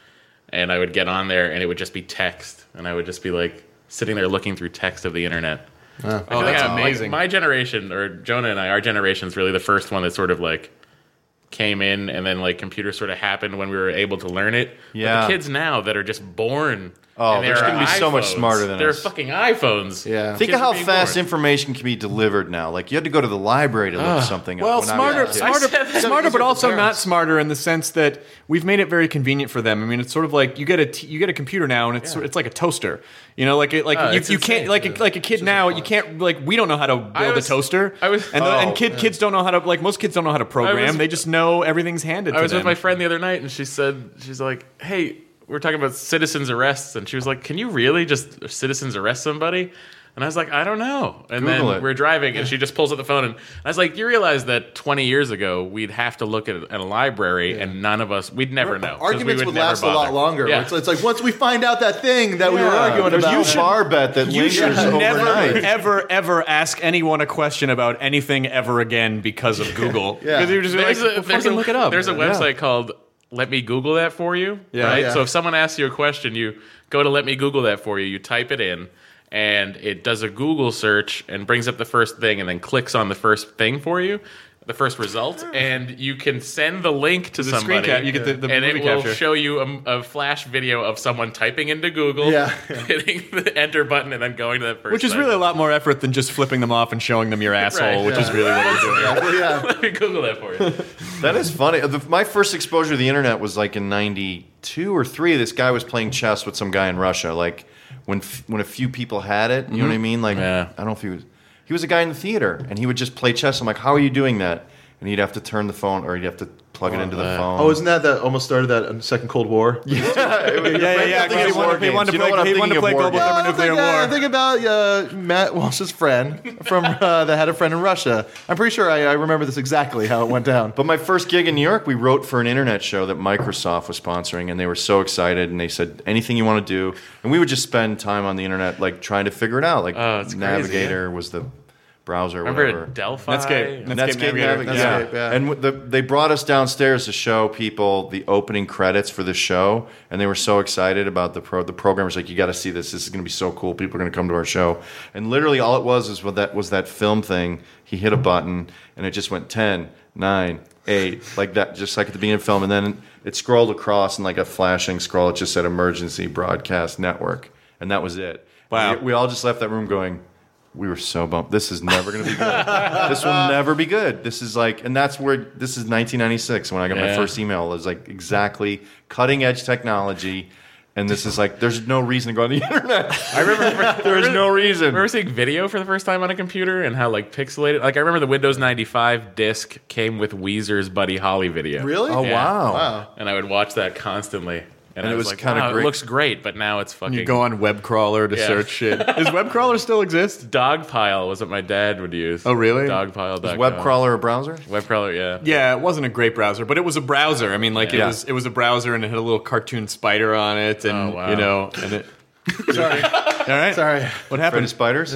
and I would get on there, and it would just be text, and I would just be like sitting there looking through text of the internet. Oh, oh that's like, amazing. Like, my generation, or Jonah and I, our generation is really the first one that sort of like came in, and then like computers sort of happened when we were able to learn it. Yeah. But the kids now that are just born. Oh, and they're they're going to be so much iPhones. smarter than they're us. They're fucking iPhones. Yeah. Think Kids of how are being fast born. information can be delivered now. Like, you had to go to the library to look something Well, up. when I smarter, was a kid. smarter, I said that. smarter, but for also not parents. smarter in the sense that we've made it very convenient for them. I mean, it's sort of like you get a t- you get a computer now, and it's it's like a toaster. You know, like it, like Oh, you, it's you can't insane. like a, like a kid now. You can't like we don't know how to build was- a toaster. I was- and, the, Oh, and kid yeah. kids don't know how to like most kids don't know how to program. was- they just know everything's handed. I to was them. with my friend the other night, and she said, she's like, hey, we were talking about citizens arrests, and she was like, can you really just citizens arrest somebody? And I was like, I don't know. And Google then it. we're driving, and she just pulls up the phone, and I was like, you realize that twenty years ago, we'd have to look at, at a library, and none of us, we'd never know. 'cause Arguments we would, would never last a lot bother. longer. Yeah. It's, it's like once we find out that thing that we were arguing There's about. no bar bet that You lingers should never, overnight. ever, ever ask anyone a question about anything ever again because of Google. Yeah. Because you're just There's like, a, well, there's fucking a, look it up. There's a Yeah. website called Let Me Google That For You. Yeah. right? Yeah. So if someone asks you a question, you go to Let Me Google That For You, you type it in, and it does a Google search and brings up the first thing and then clicks on the first thing for you, the first result, and you can send the link to The screen somebody. cap- you get the- the and it movie will capture. show you a, a flash video of someone typing into Google, Yeah. hitting the enter button, and then going to that first Which is thing. really a lot more effort than just flipping them off and showing them your asshole, Right, which yeah. is really what you're doing. Yeah, yeah. Let me Google that for you. That is funny. The, my first exposure to the internet was like in ninety-two or three. This guy was playing chess with some guy in Russia. Like when f- when a few people had it, you know what I mean? Like Yeah. I don't know if he was he was a guy in the theater, and he would just play chess. I'm like, how are you doing that? And he'd have to turn the phone, or he'd have to plug it into the phone. Oh, isn't that that almost started that in the Second Cold War? yeah, Yeah, yeah, yeah. Because he wanted, he wanted to You know what play, I'm he wanted to thinking play of war global games. thermonuclear think, uh, war. think about uh, Matt Walsh's friend from uh, that had a friend in Russia. I'm pretty sure I, I remember this exactly how it went down. But my first gig in New York, we wrote for an internet show that Microsoft was sponsoring, and they were so excited, and they said, anything you want to do. And we would just spend time on the internet, like, trying to figure it out. Like, Oh, it's crazy, Navigator was the browser, Remember whatever. Delphi? Netscape. Netscape, Netscape Navigator. Navigator. Yeah. Netscape, yeah. And w- the, they brought us downstairs to show people the opening credits for the show, and they were so excited about the pro. The programmer's like, "You got to see this. This is going to be so cool. People are going to come to our show." And literally, all it was is what that was that film thing. He hit a button, and it just went ten, nine, eight, like that, just like at the beginning of the film, and then it scrolled across in like a flashing scroll. It just said "Emergency Broadcast Network," and that was it. Wow. We, we all just left that room going, we were so bummed. This is never going to be good. This will never be good. This is like, and that's where, this is nineteen ninety-six when I got my Yeah. first email. It was like exactly cutting edge technology. And this is like, there's no reason to go on the internet. I remember There is no reason. Remember seeing video for the first time on a computer and how like pixelated? Like I remember the Windows ninety-five disc came with Weezer's Buddy Holly video. Really? Oh, Yeah. wow. Wow. And I would watch that constantly. And, And I it was, was like, kinda wow, great. It looks great, but now it's fucking. You go on Webcrawler to Yeah. search shit. Does Webcrawler still exist? Dogpile was what my dad would use. Oh, really? Dogpile. Is web crawler a browser? Webcrawler, yeah. Yeah, it wasn't a great browser, but it was a browser. I mean, like it Yeah. was it was a browser and it had a little cartoon spider on it, and Oh, wow. you know, and it. Sorry. All right, Sorry. What Afraid happened? of spiders?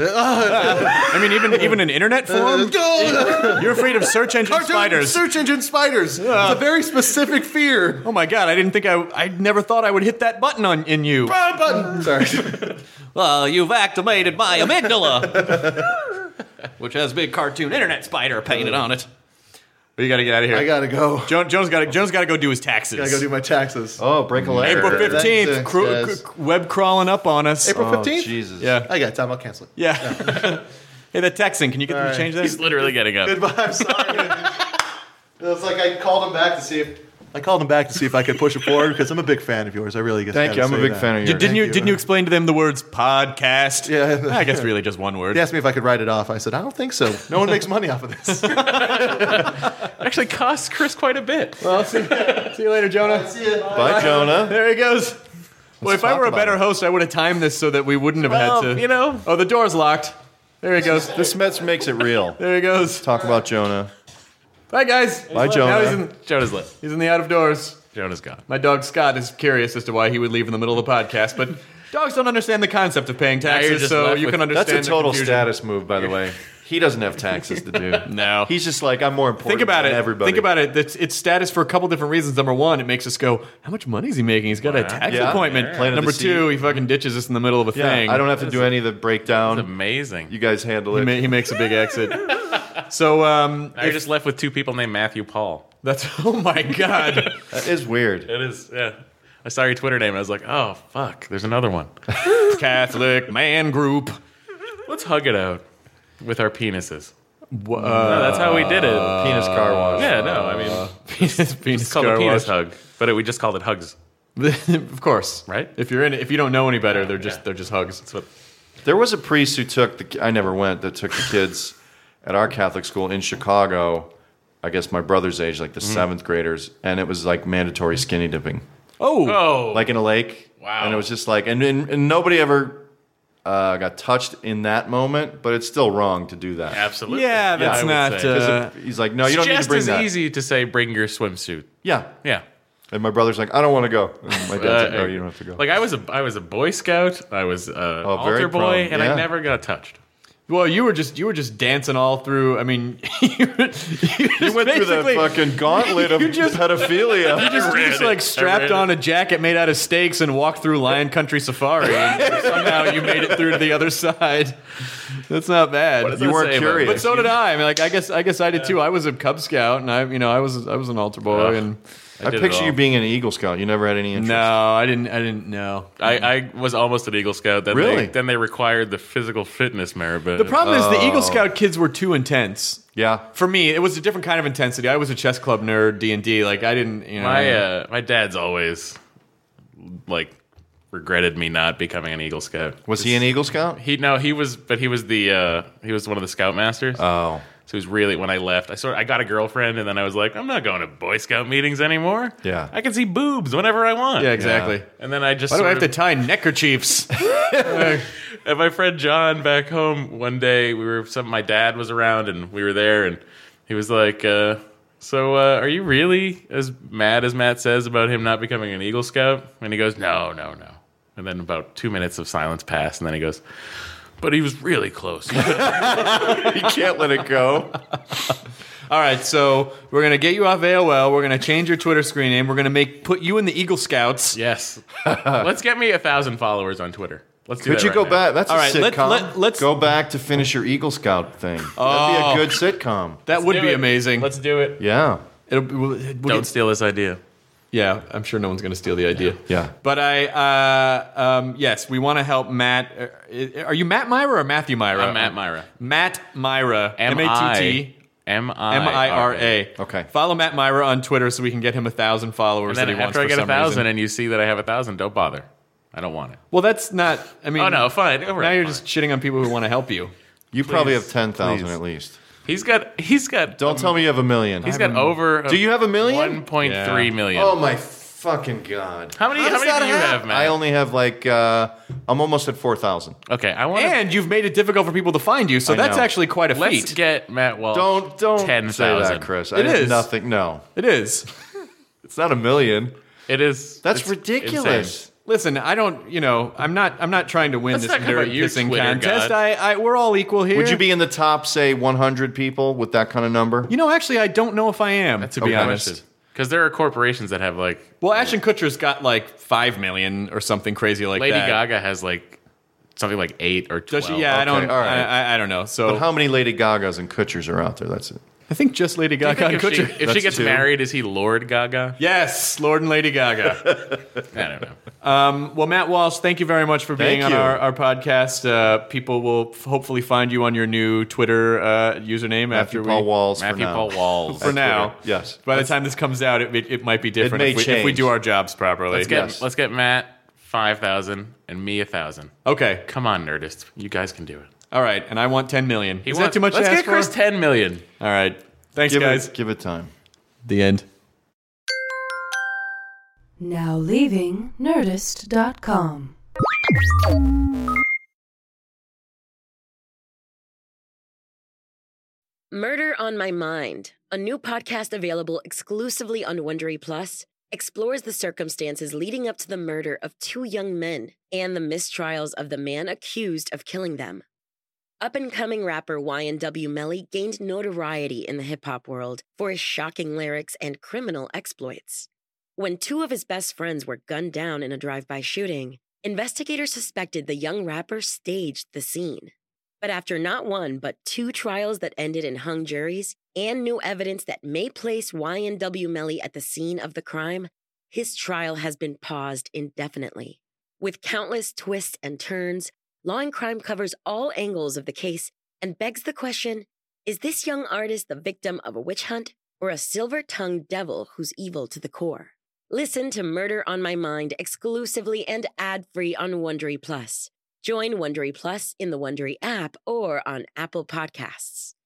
I mean, even even in internet form, you're afraid of search engine Cartoon spiders. Search engine spiders. It's a very specific fear. Oh my god, I didn't think I I never thought I would hit that button on in you. Ah, button. Sorry. Well, you've activated my amygdala, which has a big cartoon internet spider painted on it. But you got to get out of here. I gotta go. Joan, Jones got to Jones got to go do his taxes. Gotta go do my taxes. Oh, break a leg. April fifteenth, Thanks, cru- yes. cru- web crawling up on us. April Oh, fifteenth? Jesus. Yeah, I got time. I'll cancel it. yeah. Hey, that texting. Can you get them to right. change that? He's literally getting up. Goodbye. I'm sorry. It's like I called him back to see if I called him back to see if I could push it forward because I'm a big fan of yours. I really guess. Thank you. I'm a big fan of yours. Did, didn't you, you. didn't you explain to them the words podcast? Yeah. I guess really just one word. He asked me if I could write it off. I said I don't think so. No one makes money off of this. Actually costs Chris quite a bit. Well, see, see you later, Jonah. See ya. Bye, Jonah. There he goes. Well, if I talk were a about it. better host, I would have timed this so that we wouldn't have Well, had to. you know. Oh, the door's locked. There he goes. This mess makes it real. There he goes. Talk about Jonah. Bye, guys. Bye, Now Jonah. he's in, Jonah's lit. he's in the out of doors. Jonah's gone. My dog Scott is curious as to why he would leave in the middle of the podcast, but dogs don't understand the concept of paying you're taxes, just so left you with- can understand. That's a the total confusion. status move, by the way. He doesn't have taxes to do. No. He's just like, I'm more important Think about than it. everybody. Think about it. It's, it's status for a couple different reasons. Number one, it makes us go, how much money is he making? He's got a tax Yeah. appointment. Yeah. Planted Number the two, seed. he fucking ditches us in the middle of a Yeah, thing. I don't have to do any of the breakdown. It's amazing. You guys handle He, it. ma- he makes a big exit. So, um, Now you're just left with two people named Matthew Paul. that's, oh my God. That is weird. It is, yeah. I saw your Twitter name and I was like, oh, fuck, there's another one. Catholic man group. Let's hug it out with our penises. Uh, No, that's how we did it. Penis car wash. Yeah, no, I mean, penis, penis it's called a car penis wash. hug, but it, we just called it hugs. Of course. Right? If you're in it, if you don't know any better, they're just, they're just hugs. That's what. There was a priest who took the. I never went. That took the kids at our Catholic school in Chicago. I guess my brother's age, like the Mm-hmm. seventh graders, and it was like mandatory skinny dipping, Oh. Oh, like in a lake. Wow. And it was just like, and and, and nobody ever uh, got touched in that moment, but it's still wrong to do that. absolutely. Yeah, that's I would not, say. uh, 'Cause if- he's like, no, you don't It's need to just bring as that. easy to say bring your swimsuit. Yeah. Yeah. And my brother's like, I don't want to go. And my dad's like, no, Uh, you don't have to go. Like I was a I was a Boy Scout. I was a Oh, very altar boy, prone, and yeah. I never got touched. Well, you were just you were just dancing all through. I mean, you, you, You went through the basically- fucking gauntlet of you just- pedophilia. You just, you read just it. like I strapped read on a jacket made out of steaks and walked through Lion Country Safari, and somehow you made it through to the other side. That's not bad. does You that weren't say about curious. But so did I. I mean, like I guess I guess I did too. I was a Cub Scout, and I, you know, I was I was an altar boy, Ugh. and I did it picture all. you being an Eagle Scout. You never had any interest. no, I didn't. I didn't know. I, I was almost an Eagle Scout. Then Really? They, then they required the physical fitness merit. But The problem is the Oh. Eagle Scout kids were too intense. Yeah. For me, it was a different kind of intensity. I was a chess club nerd, D and D. Like I didn't, you know. my uh, my dad's always like regretted me not becoming an Eagle Scout. Was he an Eagle Scout? He no, he was, but he was the uh, he was one of the Scoutmasters. Oh. So it was really when I left. I sort of, I got a girlfriend, and then I was like, I'm not going to Boy Scout meetings anymore. Yeah. I can see boobs whenever I want. yeah, exactly. And then I just Why do I sort have to of- tie neckerchiefs? And my friend John back home one day, we were some my dad was around and we were there, and he was like, uh, "So, uh, are you really as mad as Matt says about him not becoming an Eagle Scout?" And he goes, "No, no, no." And then about two minutes of silence passed, and then he goes, "But he was really close." You can't let it go. All right, so we're gonna get you off A O L. We're gonna change your Twitter screen name. We're gonna make put you in the Eagle Scouts. Yes. Let's get me a thousand followers on Twitter. Let's do Could that you right go now. back? That's All a right, let- sitcom. let- let's- go back to finish your Eagle Scout thing. That'd be a good sitcom. That would Do be it. amazing. Let's do it. Yeah. It'll, be- we'll, we'll Don't get- steal this idea. yeah, I'm sure no one's gonna steal the idea. Yeah. But I, uh, um, yes, we want to help Matt. Uh, Are you Matt Myra or Matthew Myra? I'm Matt Myra. Matt Myra. M M A T I T. M I M I R A. Okay. Follow Matt Myra on Twitter so we can get him a thousand followers And then that he wants after I for get a some thousand reason. and you see that I have a thousand, don't bother. I don't want it. Well, that's not. I mean, Oh no, fine. now you're just shitting on people who want to help you. You probably Please. have ten thousand Please. at least. He's got. He's got. Don't tell me you have a million. He's got over. Do you have a million? One point three Yeah. million. Oh my fucking god! How many- how does many that do you happen? have, Matt? I only have like uh, I'm almost at four thousand. Okay, I want. And you've made it difficult for people to find you, so I that's know. actually quite a Let's feat. get Matt Walsh. Don't don't ten say that, thousand, Chris. I It have is. nothing. No, It is. it's not a million. It is. That's it's ridiculous. insane. Listen, I don't. You know, I'm not. I'm not trying to win Let's this talk about nerd you, pissing Twitter contest. god. I, I. We're all equal here. Would you be in the top, say, one hundred people with that kind of number? You know, actually, I don't know if I am. That's to a be good honest. question. Because there are corporations that have like. Well, Ashton Kutcher's got like five million or something crazy like Lady that. Gaga has like something like eight or Does twelve. she? Yeah, I don't. all right. I, I, I don't know. So But how many Lady Gagas and Kutchers are out there? That's it. I think just Lady Do you Gaga think and if she, Kutcher. if she That's gets two. married, is he Lord Gaga? Yes, Lord and Lady Gaga. I don't know. Um, well, Matt Walsh, thank you very much for being Thank on you. our, our podcast. Uh, people will f- hopefully find you on your new Twitter uh, username Matthew after Paul we. Walls for Matthew now. Paul Walls. For now, Twitter. Yes. By the time this comes out, it, it, it might be different may if, we, if we change. do our jobs properly. Let's get Yes. let's get Matt five thousand and me a thousand. Okay, Come on, Nerdist, you guys can do it. all right, and I want ten million. He Is wants- that too much Let's to ask get Chris for? ten million. All right, thanks, Give guys. it, give it time. The end. Now leaving Nerdist dot com. Murder on My Mind, a new podcast available exclusively on Wondery Plus, explores the circumstances leading up to the murder of two young men and the mistrials of the man accused of killing them. Up-and-coming rapper Y N W Melly gained notoriety in the hip-hop world for his shocking lyrics and criminal exploits. When two of his best friends were gunned down in a drive-by shooting, investigators suspected the young rapper staged the scene. But after not one but two trials that ended in hung juries and new evidence that may place Y N W Melly at the scene of the crime, his trial has been paused indefinitely. With countless twists and turns, Law and Crime covers all angles of the case and begs the question, is this young artist the victim of a witch hunt or a silver-tongued devil who's evil to the core? Listen to Murder on My Mind exclusively and ad-free on Wondery Plus. Join Wondery Plus in the Wondery app or on Apple Podcasts.